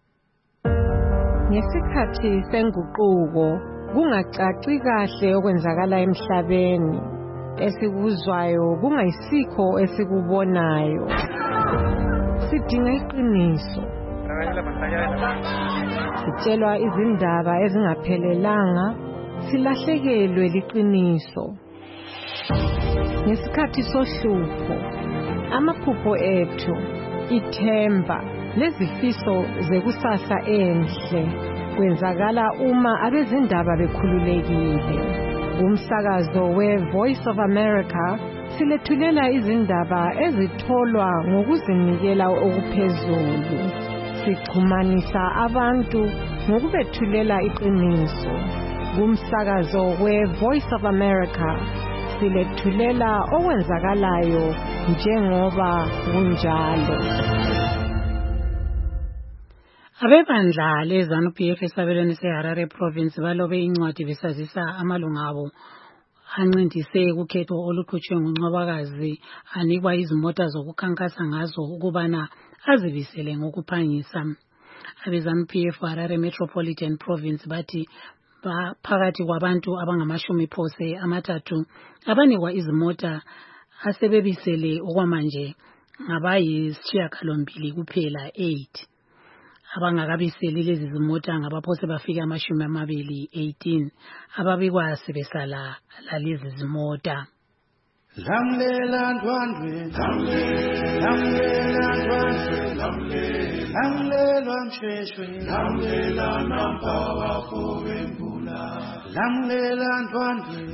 Ngesikhathi senguquko kungacaci kahle okwenzakala emhlabeni, esikuzwayo kungayisikho esikubonayo. Sidinga iqiniso. Sitshelwa izindaba ezingaphelelanga, silahlekelwe liqiniso. Ngesikhathi sohlupho, amaphupho ethu, ithemba lezifiso zekusasa enhle kwenzakala uma abezindaba bekhululekile. Umsakazo we-Voice of America silethulela izindaba ezitholwa ngokuzinikela okuphezulu. Sichumanisa abantu ngokubethulela iqiniso. Kumsakazo we-Voice of America silethulela okwenzakalayo njengoba kunjalo. Abebandla leZANU P F esabelweni seHarare province balobe incwadi besazisa amalunga abo ancindise ukhetho oluqhutshwe nguNcwabakazi anikwa izimota zokukhankasa ngazo ukubana azibisele ngokuphangisa. AbeZANU P F Harare Metropolitan Province bathi phakathi kwabantu abangamashumi phose amathathu abanikwa izimota asebebisele okwamanje ngabayisishiyagalombili kuphela eight. Abangakabiseli lezi zimota ngabaphose bafika amashumi amabili eighteen ababikwa sebesala lalezi zimota. Lamlela ndwandwe, lamlela ndwandwe, lamlela msheshwe, lamlela nampawa kobembula, lamlela ndwandwe,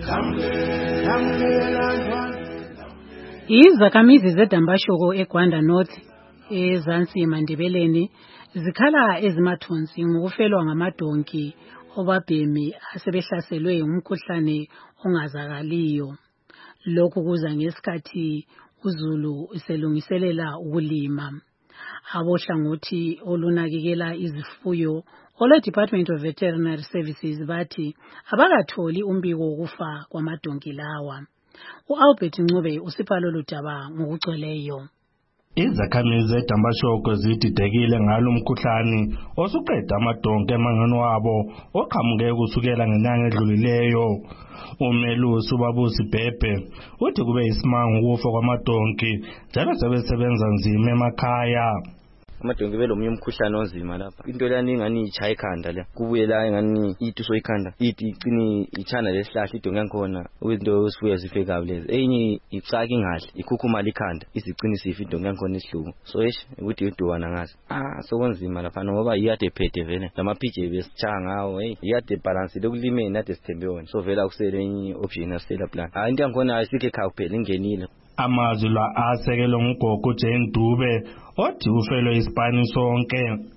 lamlela ndwandwe. Izakhamizi zeDambashoko eGwanda North eZansi eMandebeleni zikhala ezimathonsi ngokufelwa ngamadonki obabhemi asebehlaselwe umkhuhlane ongazakaliyo. Lokhu kuza ngesikhathi uZulu iselungiselela ukulima. Abohlangothi olunakekela izifuyo ole Department of Veterinary Services bathi abakatholi umbiko wokufa kwamadonki lawa. uAlbert Ncube usipha lolu daba ngokugcweleyo. Izakhamizi zeDambashoko zididekile ngalo mkhuhlane osuqeda amadonke emangweni wabo oqhamuke kusukela ngenyanga edlulileyo. Umelusi uBabusi Bhebhe uthi kube isimanga ukufa kwamadonki njalo sebesebenza nzima emakhaya. Amadonki belomnye umkhuhlane onzima lapha. Into lani ingani ichaya ikhanda la. Kubuye la ingani ituso ikhanda. Ithi iqini ichana lesihlahla idonki yakhona. Into osifuya zifeka lezi. Enye icaka ingahle, ikhukhuma likhanda. Isiqini sifi idonki yakhona isihluku. So esh ukuthi uduwana ngazi. Ah so konzima lapha ngoba iyade phethe vele. Lamaphije besichanga ngawo hey. Iyade balance lokulimeni nade sithembe yona. So vela kusele enye option asela plan. Ah into yakhona asikhe khaya kuphela ingenile. Amazwi la asekelo ngugogo Jane Dube othi ufelwe isipani sonke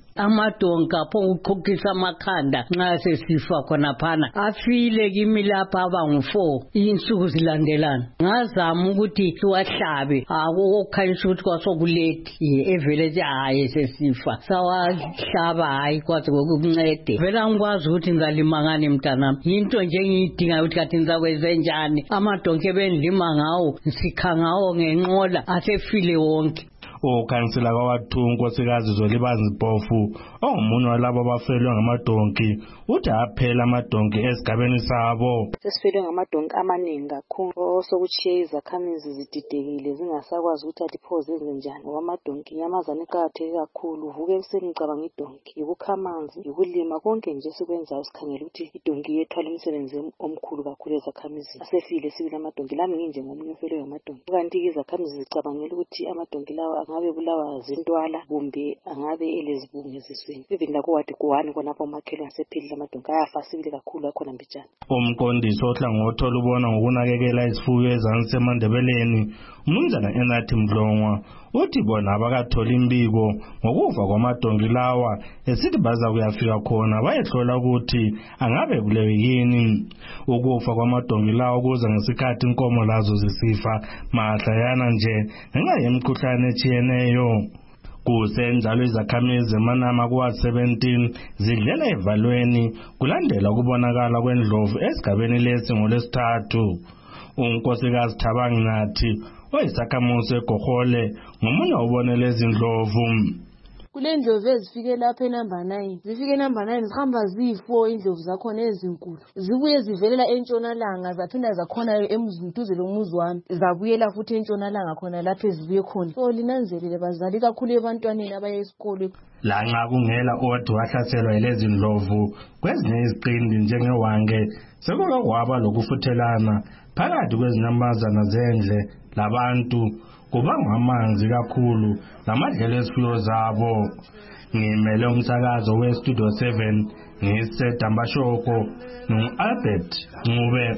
amadonki aphongukhokhisa amakhanda nxa sesifa khonaphana afile kimi lapha abangu-four insuku zilandelana ngazama ukuthi siwahlabe akukhanyisa ukuthi kwasokulethi evele ethi hayi sesifa sawahlaba hayi kwaze kokuncede vele angikwazi ukuthi ngizalima ngani mntanami yinto nje engiyidingayo ukuthi kathi ngizakwenze njani amadonki ebendilima ngawo nsikha ngawo ngenqola asefile wonke. Ukhansila kwawathu unkosikazi Zolibazi Mpofu ongomunye walabo abafelwe ngamadonki uthi aphela amadonki esigabeni sabo. Sesifelwe ngamadonki amaningi kakhulu sokuchiye izakhamizi zididekile zingasakwazi ukuthi atipho zenze njani ngoba amadonki inyamazane eqakatheke kakhulu uvuke ekuseni ngicabanga idonki yikukha amanzi yikulima konke nje sikwenzayo sikhangela ukuthi idonki yethwala umsebenzi omkhulu kakhulu ezakhamizi asefile sibili amadonki lami nginje ngomunye ofelwe ngamadonki kanti izakhamizi zicabangela ukuthi amadonki lawa angabe bulawa zintwala kumbe angabe elezibungu eziswini even lakho wathi kuwani khonapho umakhelwane asephelile amadonki ayafa sibili kakhulu akhona mbijana. Umqondisi ohlangothi olubona ngokunakekela izifuyo ezansi eMandebeleni umnumzana Enathi Mdlongwa uthi bona abakatholi imbiko ngokufa kwamadonki lawa esithi baza kuyafika khona bayehlola ukuthi angabe kulewe yini. Ukufa kwamadonki lawa kuza ngesikhathi inkomo lazo zisifa mahlayana nje ngenxa yemikhuhlane echiyeneyo. Kusenjalo izakhamizi eManama kuwa seventeen zidlela evalweni kulandela ukubonakala kwendlovu esigabeni lesi ngolesithathu. Unkosikazi Thabangi Nathi oyisakhamuzi eGohole ngomunye ubonele izindlovu. Kulendlovu ezifike lapha enumber nine zifike enumber nine zihamba ziyi-four indlovu zakhona ezinkulu zibuye zivelela entshonalanga zaphinda zakhona emduze lomuzi wami zabuyela futhi entshonalanga khona lapho ezibuye khona. So linanzelele bazali kakhulu ebantwaneni abaya esikole. Lanxa kungela odi wahlaselwa yilezi ndlovu kwezinye iziqindi njengewange sekuke kwaba lokufuthelana phakathi kwezinyamazana zendle labantu kubanga amanzi kakhulu namadlelo esifuyo zabo. Ngimele umsakazo we-Studio seven ngisedambashoko no-Albert Ncube.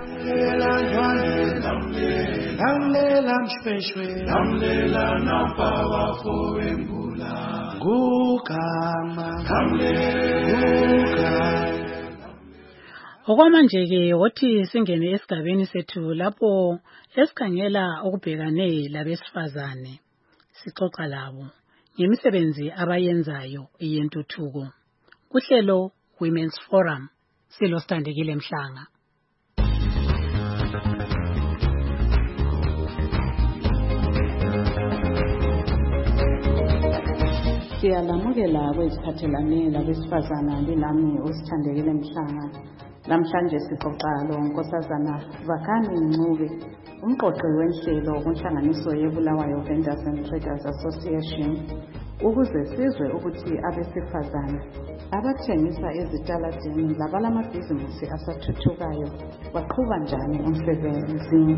Lamlela mshweshwe lamlela nampawafo wembula gugama gugama. Okwamanje-ke wothi singene esigabeni sethu lapho esikhangela okubhekane labesifazane sixoxa labo ngemisebenzi abayenzayo yentuthuko kuhlelo Women's Forum silostandekile Mhlanga. Siyalamukela kweziphathelane labesifazana lilami osithandekile Mhlanga. Namhlanje sixoxa lo Nkosazana Vakani Ncube umqoqi wenhlelo kunhlanganiso yeBulawayo Vendors and Traders Association ukuze sizwe ukuthi abesifazana abathengisa ezitaladini labalamabhizinisi asathuthukayo baqhuba njani umsebenzi.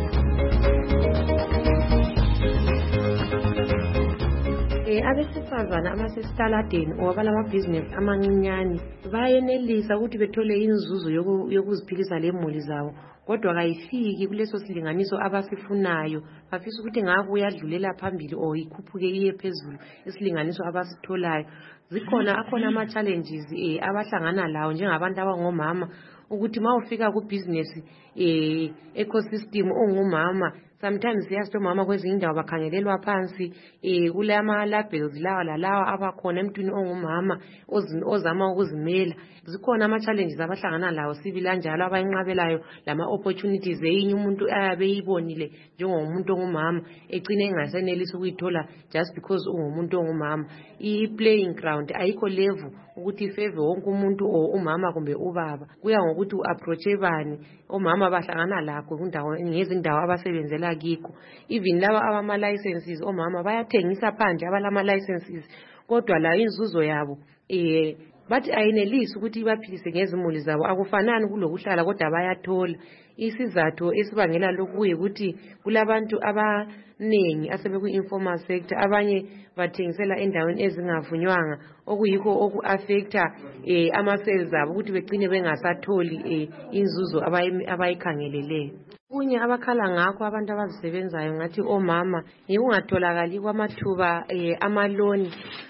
Abesifazana abasesitaladeni obalamabhizinisi amancinyane bayenelisa ukuthi bethole inzuzo yokuziphilisa lemuli zabo kodwa kayifiki kuleso silinganiso abasifunayo bafisa ukuthi ngabe uyadlulela phambili o ikhuphuke iye phezulu isilinganiso abasitholayo. Zikhona akhona ama challenges eh abahlangana lawo njengabantu abangomama ukuthi mawufika ku business eh ecosystem ongumama sometimes siyasho mama kwezinye indawo bakhangelelwa phansi eh kule ama labels lawa lalawa abakhona emntwini ongumama ozama ukuzimela. Zikhona ama challenges abahlangana lawo sibila njalo abayinqabelayo lama opportunities eyinye umuntu ayabe eyibonile njengomuntu ongumama egcine engasenelisi ukuyithola just because ungumuntu ongumama. I playing ground ayikho level ukuthi favor wonke umuntu o umama kumbe ubaba kuya ngokuthi uapproach bani omama bahlangana lakho kundawo ngezindawo abasebenzela kikho. Even laba abama licenses omama bayathengisa phandle abalama licenses kodwa la inzuzo yabo eh bathi ayinelisi ukuthi baphilise ngezimuli zabo akufanani kulokuhlala kodwa bayathola. Isizathu esibangela lokhu ukuthi kulabantu abanengi asebeku informal sector abanye bathengisela endaweni ezingavunywanga okuyikho oku affecta eh ama sales abo ukuthi begcine bengasatholi eh inzuzo abayikhangeleleyo. Kunye abakhala ngakho abantu abazisebenzayo ngathi omama yikungatholakali kwamathuba eh amaloni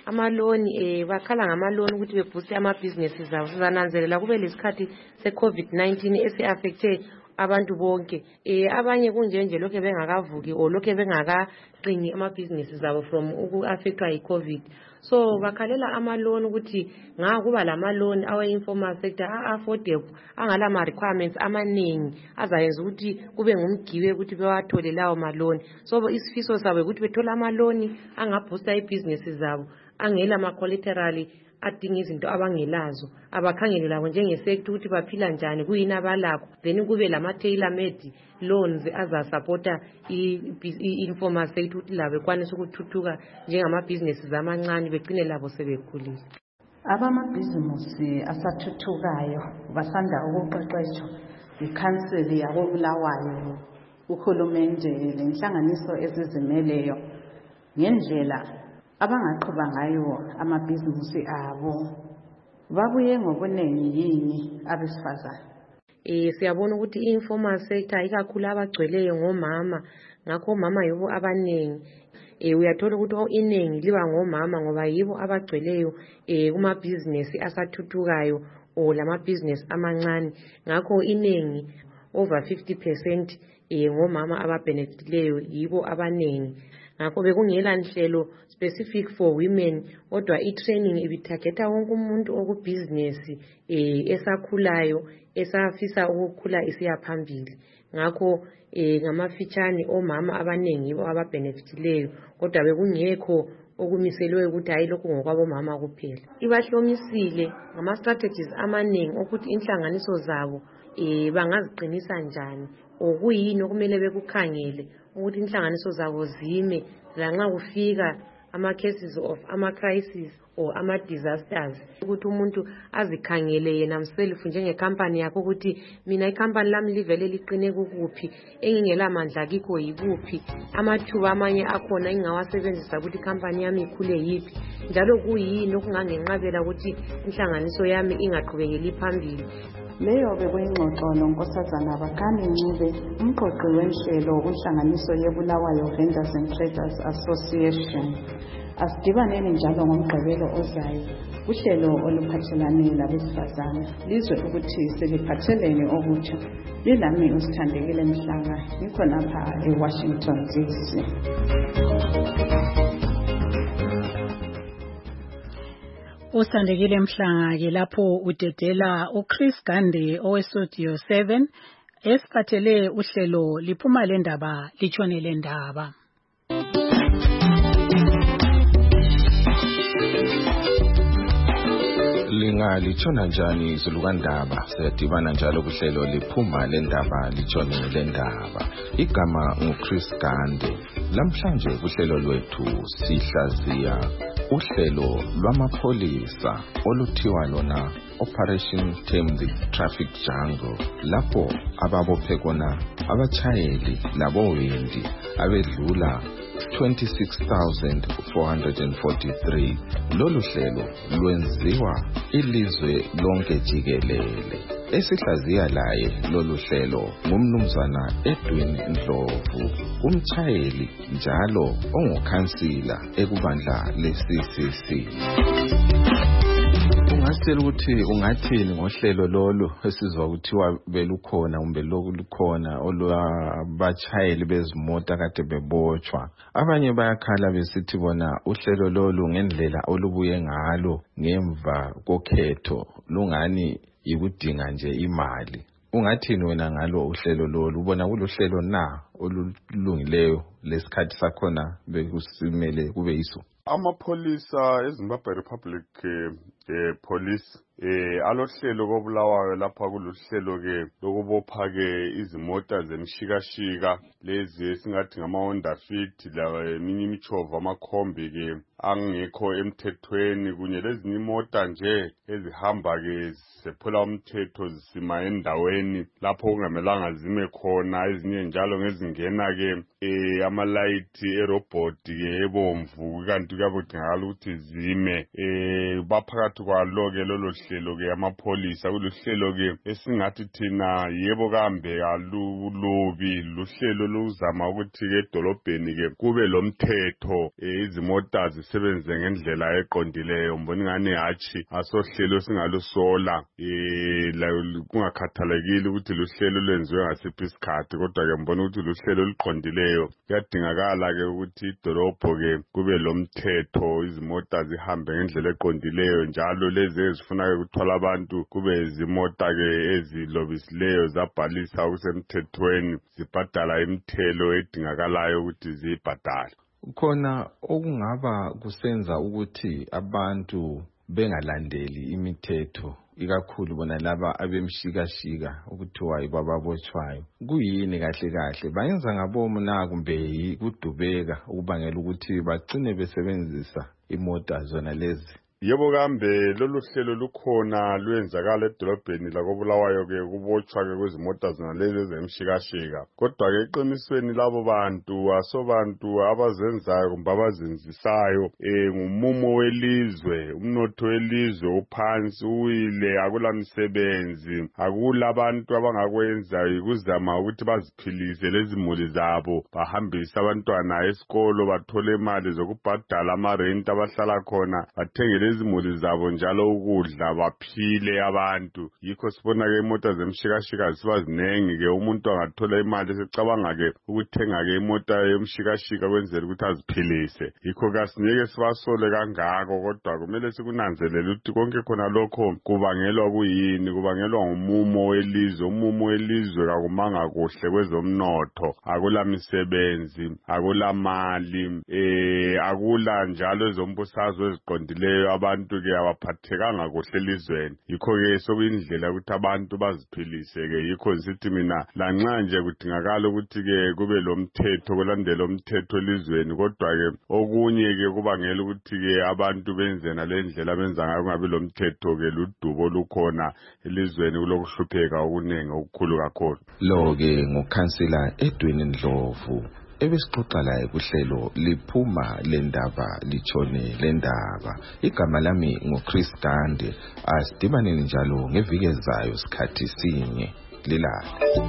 amaloni eh bakhala ngamaloni ukuthi bebooste ama-businesses zabo. Sizananzelela kube lesikhathi se-COVID nineteen esi-affecte abantu bonke. Eh abanye kunjenje lokho bengakavuki o lokho bengakaqini ama-businesses zabo from uku-affectwa yi-COVID. So bakhalela amaloni ukuthi nga kuba lamaloni awe-informal sector a-affordable angala ma-requirements amaningi azayenza ukuthi kube ngumgiwe ukuthi bewathole lawo maloni. So isifiso sabo ukuthi bethola amaloni angaboosta i-businesses zabo angela ama-collateral adinga izinto abangelazo abakhangele labo njengesector ukuthi baphila njani kuyini abalakho, then kube lama-tailor-made loans azasupporta i-informal sector ukuthi labo bekwanisa ukuthuthuka njengamabhizinesi amancane begcine labo sebekhulile. Abamabhizinisi asathuthukayo basanda ukuqeqeshwa ikhanseli yako Bulawayo, uhulumende lenhlanganiso ezizimeleyo ngendlela abangaqhuba ngayo amabhizinisi abo. Babuye ngobuningi yini abesifazane? Eh siyabona ukuthi i-informal sector ikakhulu abagcweleyo ngomama, ngakho omama yibo abaningi. Eh uyathola ukuthi iningi liba ngomama ngoba yibo abagcweleyo eh kuma business asathuthukayo o lama business amancane. Ngakho iningi over fifty percent eh ngomama ababenefitileyo yibo abaningi. Ngakho bekungela nhlelo specific for women kodwa i-training ibithageta wonke umuntu okubusiness eh esakhulayo esafisa ukukhula isiya phambili. Ngakho eh ngamafitshane omama abaningi yibo ababenefitileyo kodwa bekungekho okumiselwe ukuthi hayi lokho ngokwabo mama kuphela. Ibahlomisile ngama strategies amaningi ukuthi inhlanganiso zabo eh bangaziqinisa njani okuyini okumele bekukhangele ukuthi inhlanganiso zabo zime lanxa kufika ama cases of ama crisis or ama disasters, ukuthi umuntu azikhangele yena himself njenge company yakho ukuthi mina icompany lami livele liqine kukuphi, engingela mandla kikho yikuphi, amathuba amanye akhona engingawasebenzisa ukuthi company yami ikhule yipi, njalo kuyini okungangenqabela ukuthi inhlanganiso yami ingaqhubekeli phambili. Leyo bekuyingxoxo nonkosazana Bakani Ncube, umqoqi wenhlelo unhlanganiso yeBulawayo Vendors and Traders Association. Asidibaneni njalo ngomgqibelo ozayo uhlelo oluphathelane labesifazane lizwe ukuthi seliphathelene okutsha. Lilami uSithandekile Mhlanga, ngikhona lapha eWashington D C. Usandekile Mhlanga ke lapho udedela uChris Gande owestudio seven esiphathele uhlelo liphuma lendaba litshone lendaba. Linga litshona njani izulukandaba siyadibana njalo kuhlelo liphuma lendaba litshone lendaba. Igama nguChris Gande. Lamhlanje kuhlelo lwethu sihlaziya uhlelo lwamapholisa oluthiwa lona Operation Tame the Traffic Jungle, lapho ababophe khona abatshayeli labowindi abedlula twenty-six thousand four hundred forty-three. Lolu hlelo lwenziwa ilizwe lonke jikelele. Esihlaziya laye lolu hlelo ngumnumzana Edwin Ndlovu, umtshayeli njalo ongukhansila ekubandla le-C C C. Ungasitshela ukuthi ungathini ngohlelo lolu esizwa kuthiwa belukhona kumbe lokulukhona olwabatshayeli bezimota kade bebotshwa? Abanye bayakhala besithi bona uhlelo lolu ngendlela olubuye ngalo ngemva kokhetho lungani yikudinga nje imali. Ungathini wena ngalo uhlelo lolu? Ubona kuluhlelo na olulungileyo lesikhathi sakhona bekusimele kube yiso? Amapholisa eZimbabwe Republic eh police eh alohlelo koBulawayo lapha kuluhlelo ke lokubopha ke izimota zemshikashika lezi esingathi ngama Honda Fit la eminye imichova amakhombi ke angekho emthethweni kunye lezinye imota nje ezihamba ke zephula umthetho zisima endaweni lapho kungamelanga zime khona, ezinye njalo ngezingena ke eh ama light erobot ke ebomvu kanti kuyabodingakala ukuthi zime. Eh baphakathi kwalo ke lolo hlelo ke amapholisa kuluhlelo ke esingathi thina yebo kambe alulobi luhlelo luzama ukuthi ke edolobheni ke kube lomthetho izimota azisebenze ngendlela eqondileyo. Mbona ngani hatshi asohlelo singalusola eh kungakhathalekile ukuthi luhlelo lwenziwe ngasiphi isikhathi, kodwa ke mbona ukuthi luhlelo oluqondileyo. Kuyadingakala ke ukuthi idolobho ke kube lomthetho, izimota zihambe ngendlela eqondileyo, njalo lezi ezifuna ukuthwala abantu kube izimota ke ezilobisileyo zabhalisa okusemthethweni, zibhadala imithelo edingakalayo ukuthi zibhadale. Khona okungaba kusenza ukuthi abantu bengalandeli imithetho, ikakhulu bona laba abemshikashika ukuthiwa yibababotshwayo, kuyini kahle kahle bayenza ngabomu na kumbe kudubeka ukubangela ukuthi bagcine besebenzisa imota zona lezi? Yebo kambe lolu hlelo lukhona lwenzakala edolobheni lakoBulawayo ke kubotshwa ke kwezimota zona lezi ezemshikashika, kodwa ke eqinisweni labo bantu asobantu abazenzayo kumbe abazenzisayo eh ngumumo welizwe, umnotho welizwe uphansi uwile, akula msebenzi, akula abantu abangakwenza ukuzama ukuthi baziphilise lezi muli zabo, bahambise abantwana esikolo bathole imali zokubhadala ama rent abahlala khona, bathengele izimuli zabo njalo ukudla baphile abantu. Yikho sibona ke imota zemshikashika ziba zinengi ke, umuntu angathola imali secabanga ke ukuthenga ke imota yomshikashika kwenzela ukuthi aziphilise. Yikho kasingeke sibasole kangako, kodwa kumele sikunanzelele ukuthi konke khona lokho kubangelwa kuyini, kubangelwa ngumumo welizwe. Umumo welizwe kakumanga kuhle kwezomnotho, akula misebenzi, akula mali, eh akula njalo ezombusazwe eziqondileyo, abantu ke abaphathekanga kuhle elizweni. Yikho ke sokuyindlela ukuthi abantu baziphilise ke. Yikho sithi mina lanxa nje kudingakala ukuthi ke kube lomthetho, kulandela umthetho elizweni, kodwa ke okunye ke kubangela ukuthi ke abantu benze nalendlela benza ngayo kungabi lomthetho ke ludubo lukhona elizweni, kulokuhlupheka okuningi okukhulu kakhulu. Lo ke ngukhansila Edwin Ndlovu ebesixoxa laye kuhlelo liphuma lendaba litshone lendaba. Igama lami nguChris Dande. Asidibane njalo ngeviki ezayo sikhathi sinye. Lilala.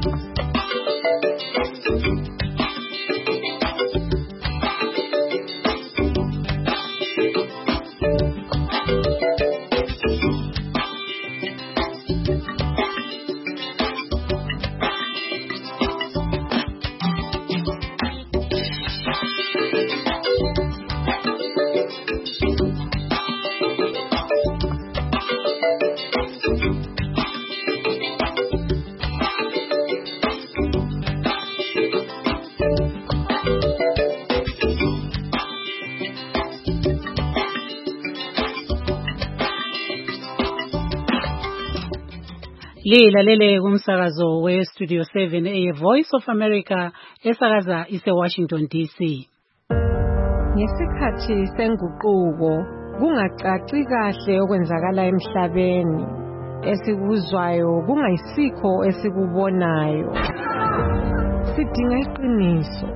Lilalele kumsakazo we Studio seven e Voice of America esakaza ise Washington D C. Ngesikhathi senguquko kungacaci kahle okwenzakala emhlabeni, esikuzwayo kungayisikho esikubonayo. Sidinga iqiniso.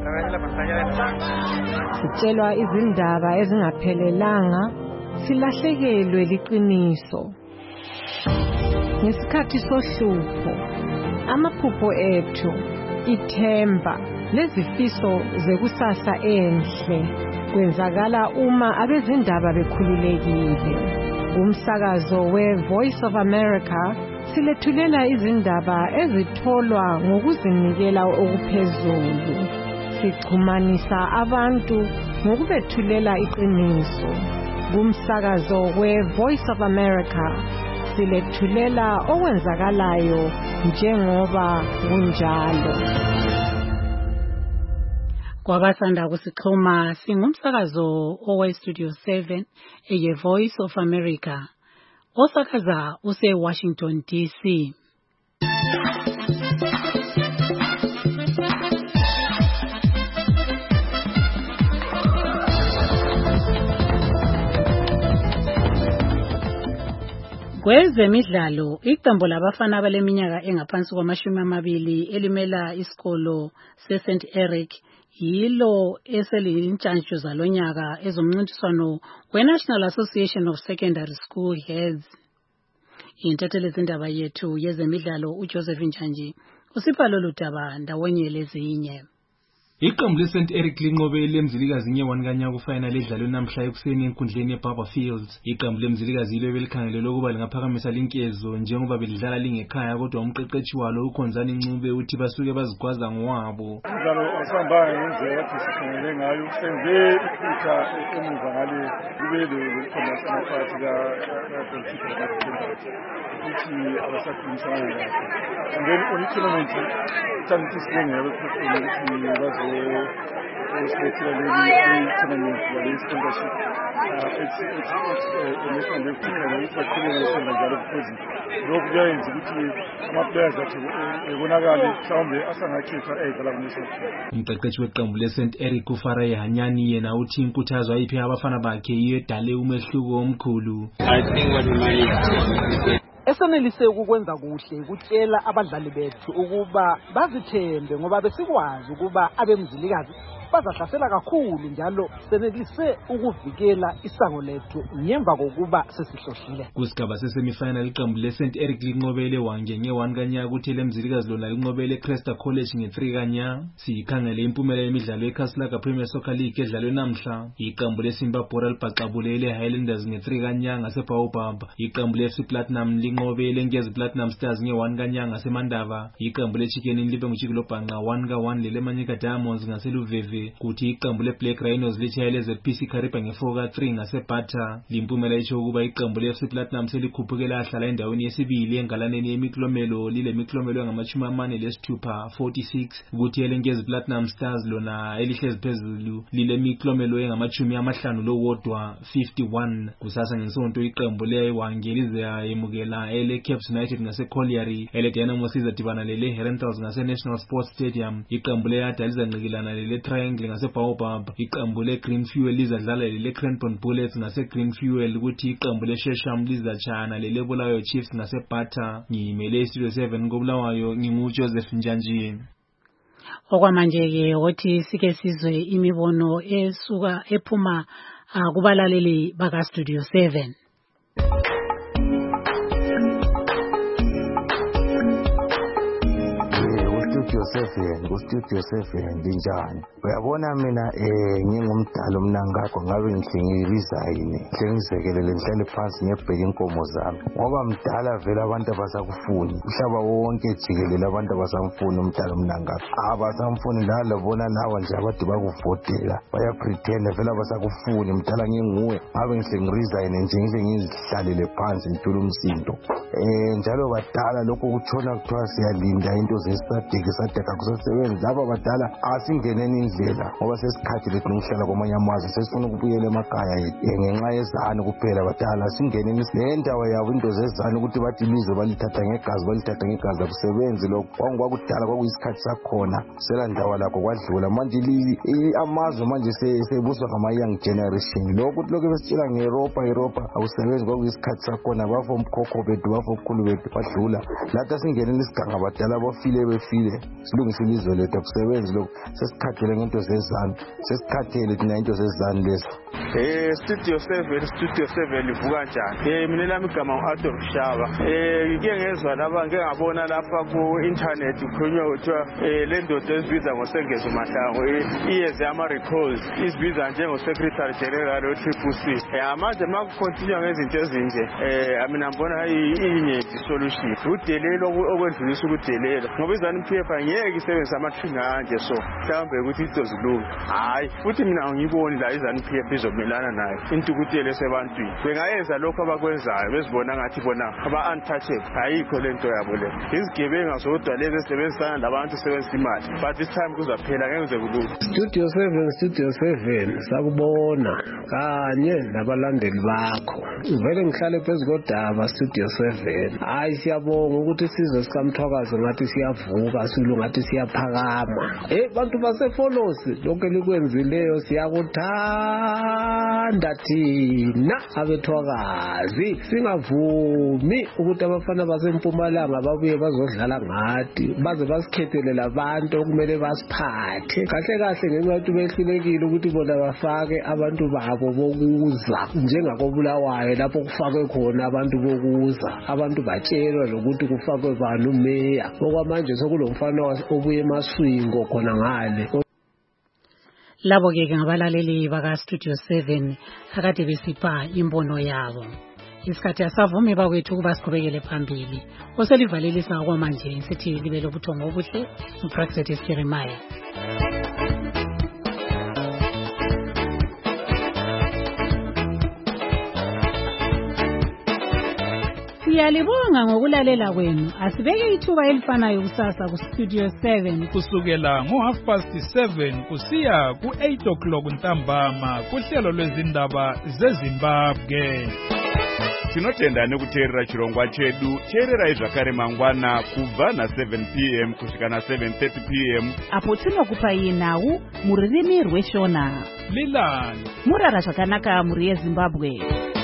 Sitshelwa izindaba ezingaphelelanga, silahlekelwe liqiniso. Ngesikhathi sohlupho, amaphupho ethu, ithemba lezifiso zekusasa enhle kwenzakala uma abezindaba bekhululekile. Umsakazo we Voice of America silethulela izindaba ezitholwa ngokuzinikela okuphezulu. Sichumanisa abantu ngokubethulela iqiniso. Umsakazo we Voice of America silethulela okwenzakalayo njengoba kunjalo. Kwabasanda kusixhuma singumsakazo owe Studio seven eye Voice of America. Osakaza use Washington D C. Kwezemidlalo, iqembu labafana abaleminyaka engaphansi kwamashumi amabili elimela isikolo seSaint Eric yilo eselintshantshi zalonyaka ezomncintiswano weNational Association of Secondary School Heads. Intatheli zindaba yethu yezemidlalo uJoseph Njanji usipha lolu daba ndawonye lezinye. Iqembu le-Saint Eric linqobe lemzilikazi nye-one kanyaka kufinal edlalwe namhla ekuseni enkundleni ye-Barber Fields. Iqembu lemzilikazi yilo belikhangelelwe ukuba lingaphakamisa linkezo njengoba belidlala lingekhaya, kodwa umqeqeshi walo uKhonzani Ncube uthi basuke bazigwaza ngowabo. Umdlalo asihambanga ngendlela yakhe sikhangele ngayo, senze iphutha emuva ngale kube le-combination phakathi ka-goalkeeper ukuthi abasakhulumisana kahle. And then on i-tournament thanda ukuthi sibongele ukuthi bazo especially tournament wale sponsorship it's it's a national level tournament bakhuleka njalo because lokho kuyenza ukuthi ama-players athi ebonakale mhlawumbe asangakhetha edlala ku-national. Umqeqeshi weqembu le-Saint Eric uFaraye Hanyani yena uthi inkuthazo ayiphe abafana bakhe iyo edale umehluko omkhulu. I think what we managed esenelise ukukwenza kuhle ukutshela abadlali bethu ukuba bazithembe ngoba besikwazi ukuba abemzilikazi bazahlasela kakhulu njalo senelise ukuvikela isango lethu ngemva kokuba sesihlohlile. Kusigaba sesemifinal iqembu le-Saint Eric linqobele Wange nge-one kanyaka kuthi lemzilikazi lona linqobele Cresta College nge-three kanyaka. Siyikhangele impumela yemidlalo eCastlelaga Premier Soccer League edlalwe namhla. Iqembu leSimba Bora libhaqabulele Highlanders nge-three kanyaka ngaseBaobab. Iqembu le-F C Platinum linqobele Ngezi Platinum Stars nge-one kanyaka ngaseMandava. Iqembu le-Chicken Libe nguChikilobhanqa one ka one leLemanyika Diamonds ngaseLuveve. Kuthi iqembu le-Black Rhinos litshayele ze-P C Kariba nge-four ka three ngaseBata. Limpumela itsho ukuba iqembu le-F C Platinum selikhuphukele lahlala endaweni yesibili engalaneni yemiklomelo lile miklomelo engamashumi amane lesithupha forty-six. Kuthi eleNgezi Platinum Stars lona elihlezi phezulu lile miklomelo engamashumi amahlanu lowodwa fifty-one. Kusasa ngesonto iqembu le-Wange lizayemukela ele-Caps United ngase-Colliery, ele-Dynamo sizadibana lele-Herentals ngase-National Sports Stadium. Iqembu le-Ada lizangqikilana lele-Triangle ngase-Baobab. Iqembu le-Green Fuel lizadlala lele-Cranbourne Bullets ngase-Green Fuel. Kuthi iqembu le-Shesham lizatshana lele-Bulawayo Chiefs ngase-Bata. Ngiyimele iStudio seven koBulawayo, nginguJoseph Njanji. Okwamanje-ke othi sike sizwe imibono esuka ephuma kubalaleli baka-Studio seven. seven ku-Studio seven linjani? Uyabona mina eh ngingumdala umnangagwa ngabe ngihlengiliza yini hlengizekelele ngihlale phansi ngebheka inkomo zami ngoba mdala vele abantu abasakufuni umhlaba wonke jikelele abantu abasamfuni umdala umnangagwa abasamfuni lalabona lawa nje abade bakuvotela baya pretend vele abasakufuni mdala nginguwe ngabe ngihlengiliza yini nje ngihle ngizihlalele phansi ngithula umsindo eh njalo badala lokho kutshona kuthiwa siyalinda into zestrategy sadeka kusebenza laba badala asingeneni indlela ngoba sesikhathi lethu ngokuhlala kwamanye amazwe sesifuna ukubuyela emakhaya ngenxa yezani kuphela badala singeneni lendawo yabo into zezani ukuthi bathi ilizwe balithatha ngegazi balithatha ngegazi akusebenzi lokho kwakudala kwakuyisikhathi sakhona sela ndawo lakho kwadlula manje amazwe manje sebuswa ngama young generation lokho lokho besitshela ngeEuropa Europa akusebenzi kwakuyisikhathi sakhona bafo umkhokho bethu bafo okhulu bethu badlula lathi singeneni isiganga badala bafile befile silungisa ilizwe lethu akusebenzi lokho sesikhathele ngento zezani sesikhathele thina into zezani lezo. Eh Studio seven Studio seven livuka njani? Eh mina lami igama ngu-Adolf Shaba. Eh ngike ngezwa laba ngeke ngabona lapha ku internet kukhulunywa ukuthi eh le ndoda ezibiza ngoSengezo Mahlangu iyeze ama recalls isibiza njengo Secretary General we-Triple C. Eh manje makucontinue ngezinto ezinje eh mina ngibona iyinye isolution. Udelelo okwendlulisa ukudelela ngoba izani P F angeke isebenzisa amathunga kanje so mhlawumbe ukuthi itozilunga hayi futhi mina ngiboni la izani P F izomelana nayo intukutele sebantwini bengayenza lokho abakwenzayo bezibona ngathi bona aba-untouchable ayikho lento yabo le izigebenga zodwa lezi esebenzisana labantu sebenzisa imali but this time kuzaphela ngeke kuze kulunge. Studio seven Studio seven sakubona kanye nabalandeli bakho vele ngihlale phezu kodaba Studio seven hayi siyabonga ukuthi sizwe sikamthwakazi ngathi siyavuka silungathi siyaphakama eh bantu basefolosi lonke likwenzileyo siyakuthanda thina abethwakazi singavumi ukuthi abafana basempumalanga babuye bazodlala ngathi baze basikhethele labantu okumele basiphathe kahle kahle ngenxa yokuthi behlulekile ukuthi bona bafake abantu babo bokuza njengakobulawayo lapho kufakwe khona abantu bokuza abantu batshelwa lokuthi kufakwe bani umeya okwamanje sokulomfana obuye emaswingo khona ngale Labo-ke ngabalaleli baka-Studio seven akade besipha imbono yabo. Isikhathi asavumi bakwethu ukuba siqhubekele phambili. Oselivalelisa okwamanje sithi libe lobuthongo obuhle, uPraxetis Jeremiah. Siyalibonga ngokulalela kwenu. Asibeke ithuba elifanayo kusasa ku-Studio seven kusukela ngo-half past seven kusiya ku-eight o'clock ntambama kuhlelo lwezindaba zeZimbabwe. Tinotenda nekuteerera chirongwa chedu. Teererai zvakare mangwana kubva na-seven p m kusvika na-seven thirty p m apo tinokupai nhau mururimi rweshona. Lilani murara zvakanaka muri yeZimbabwe.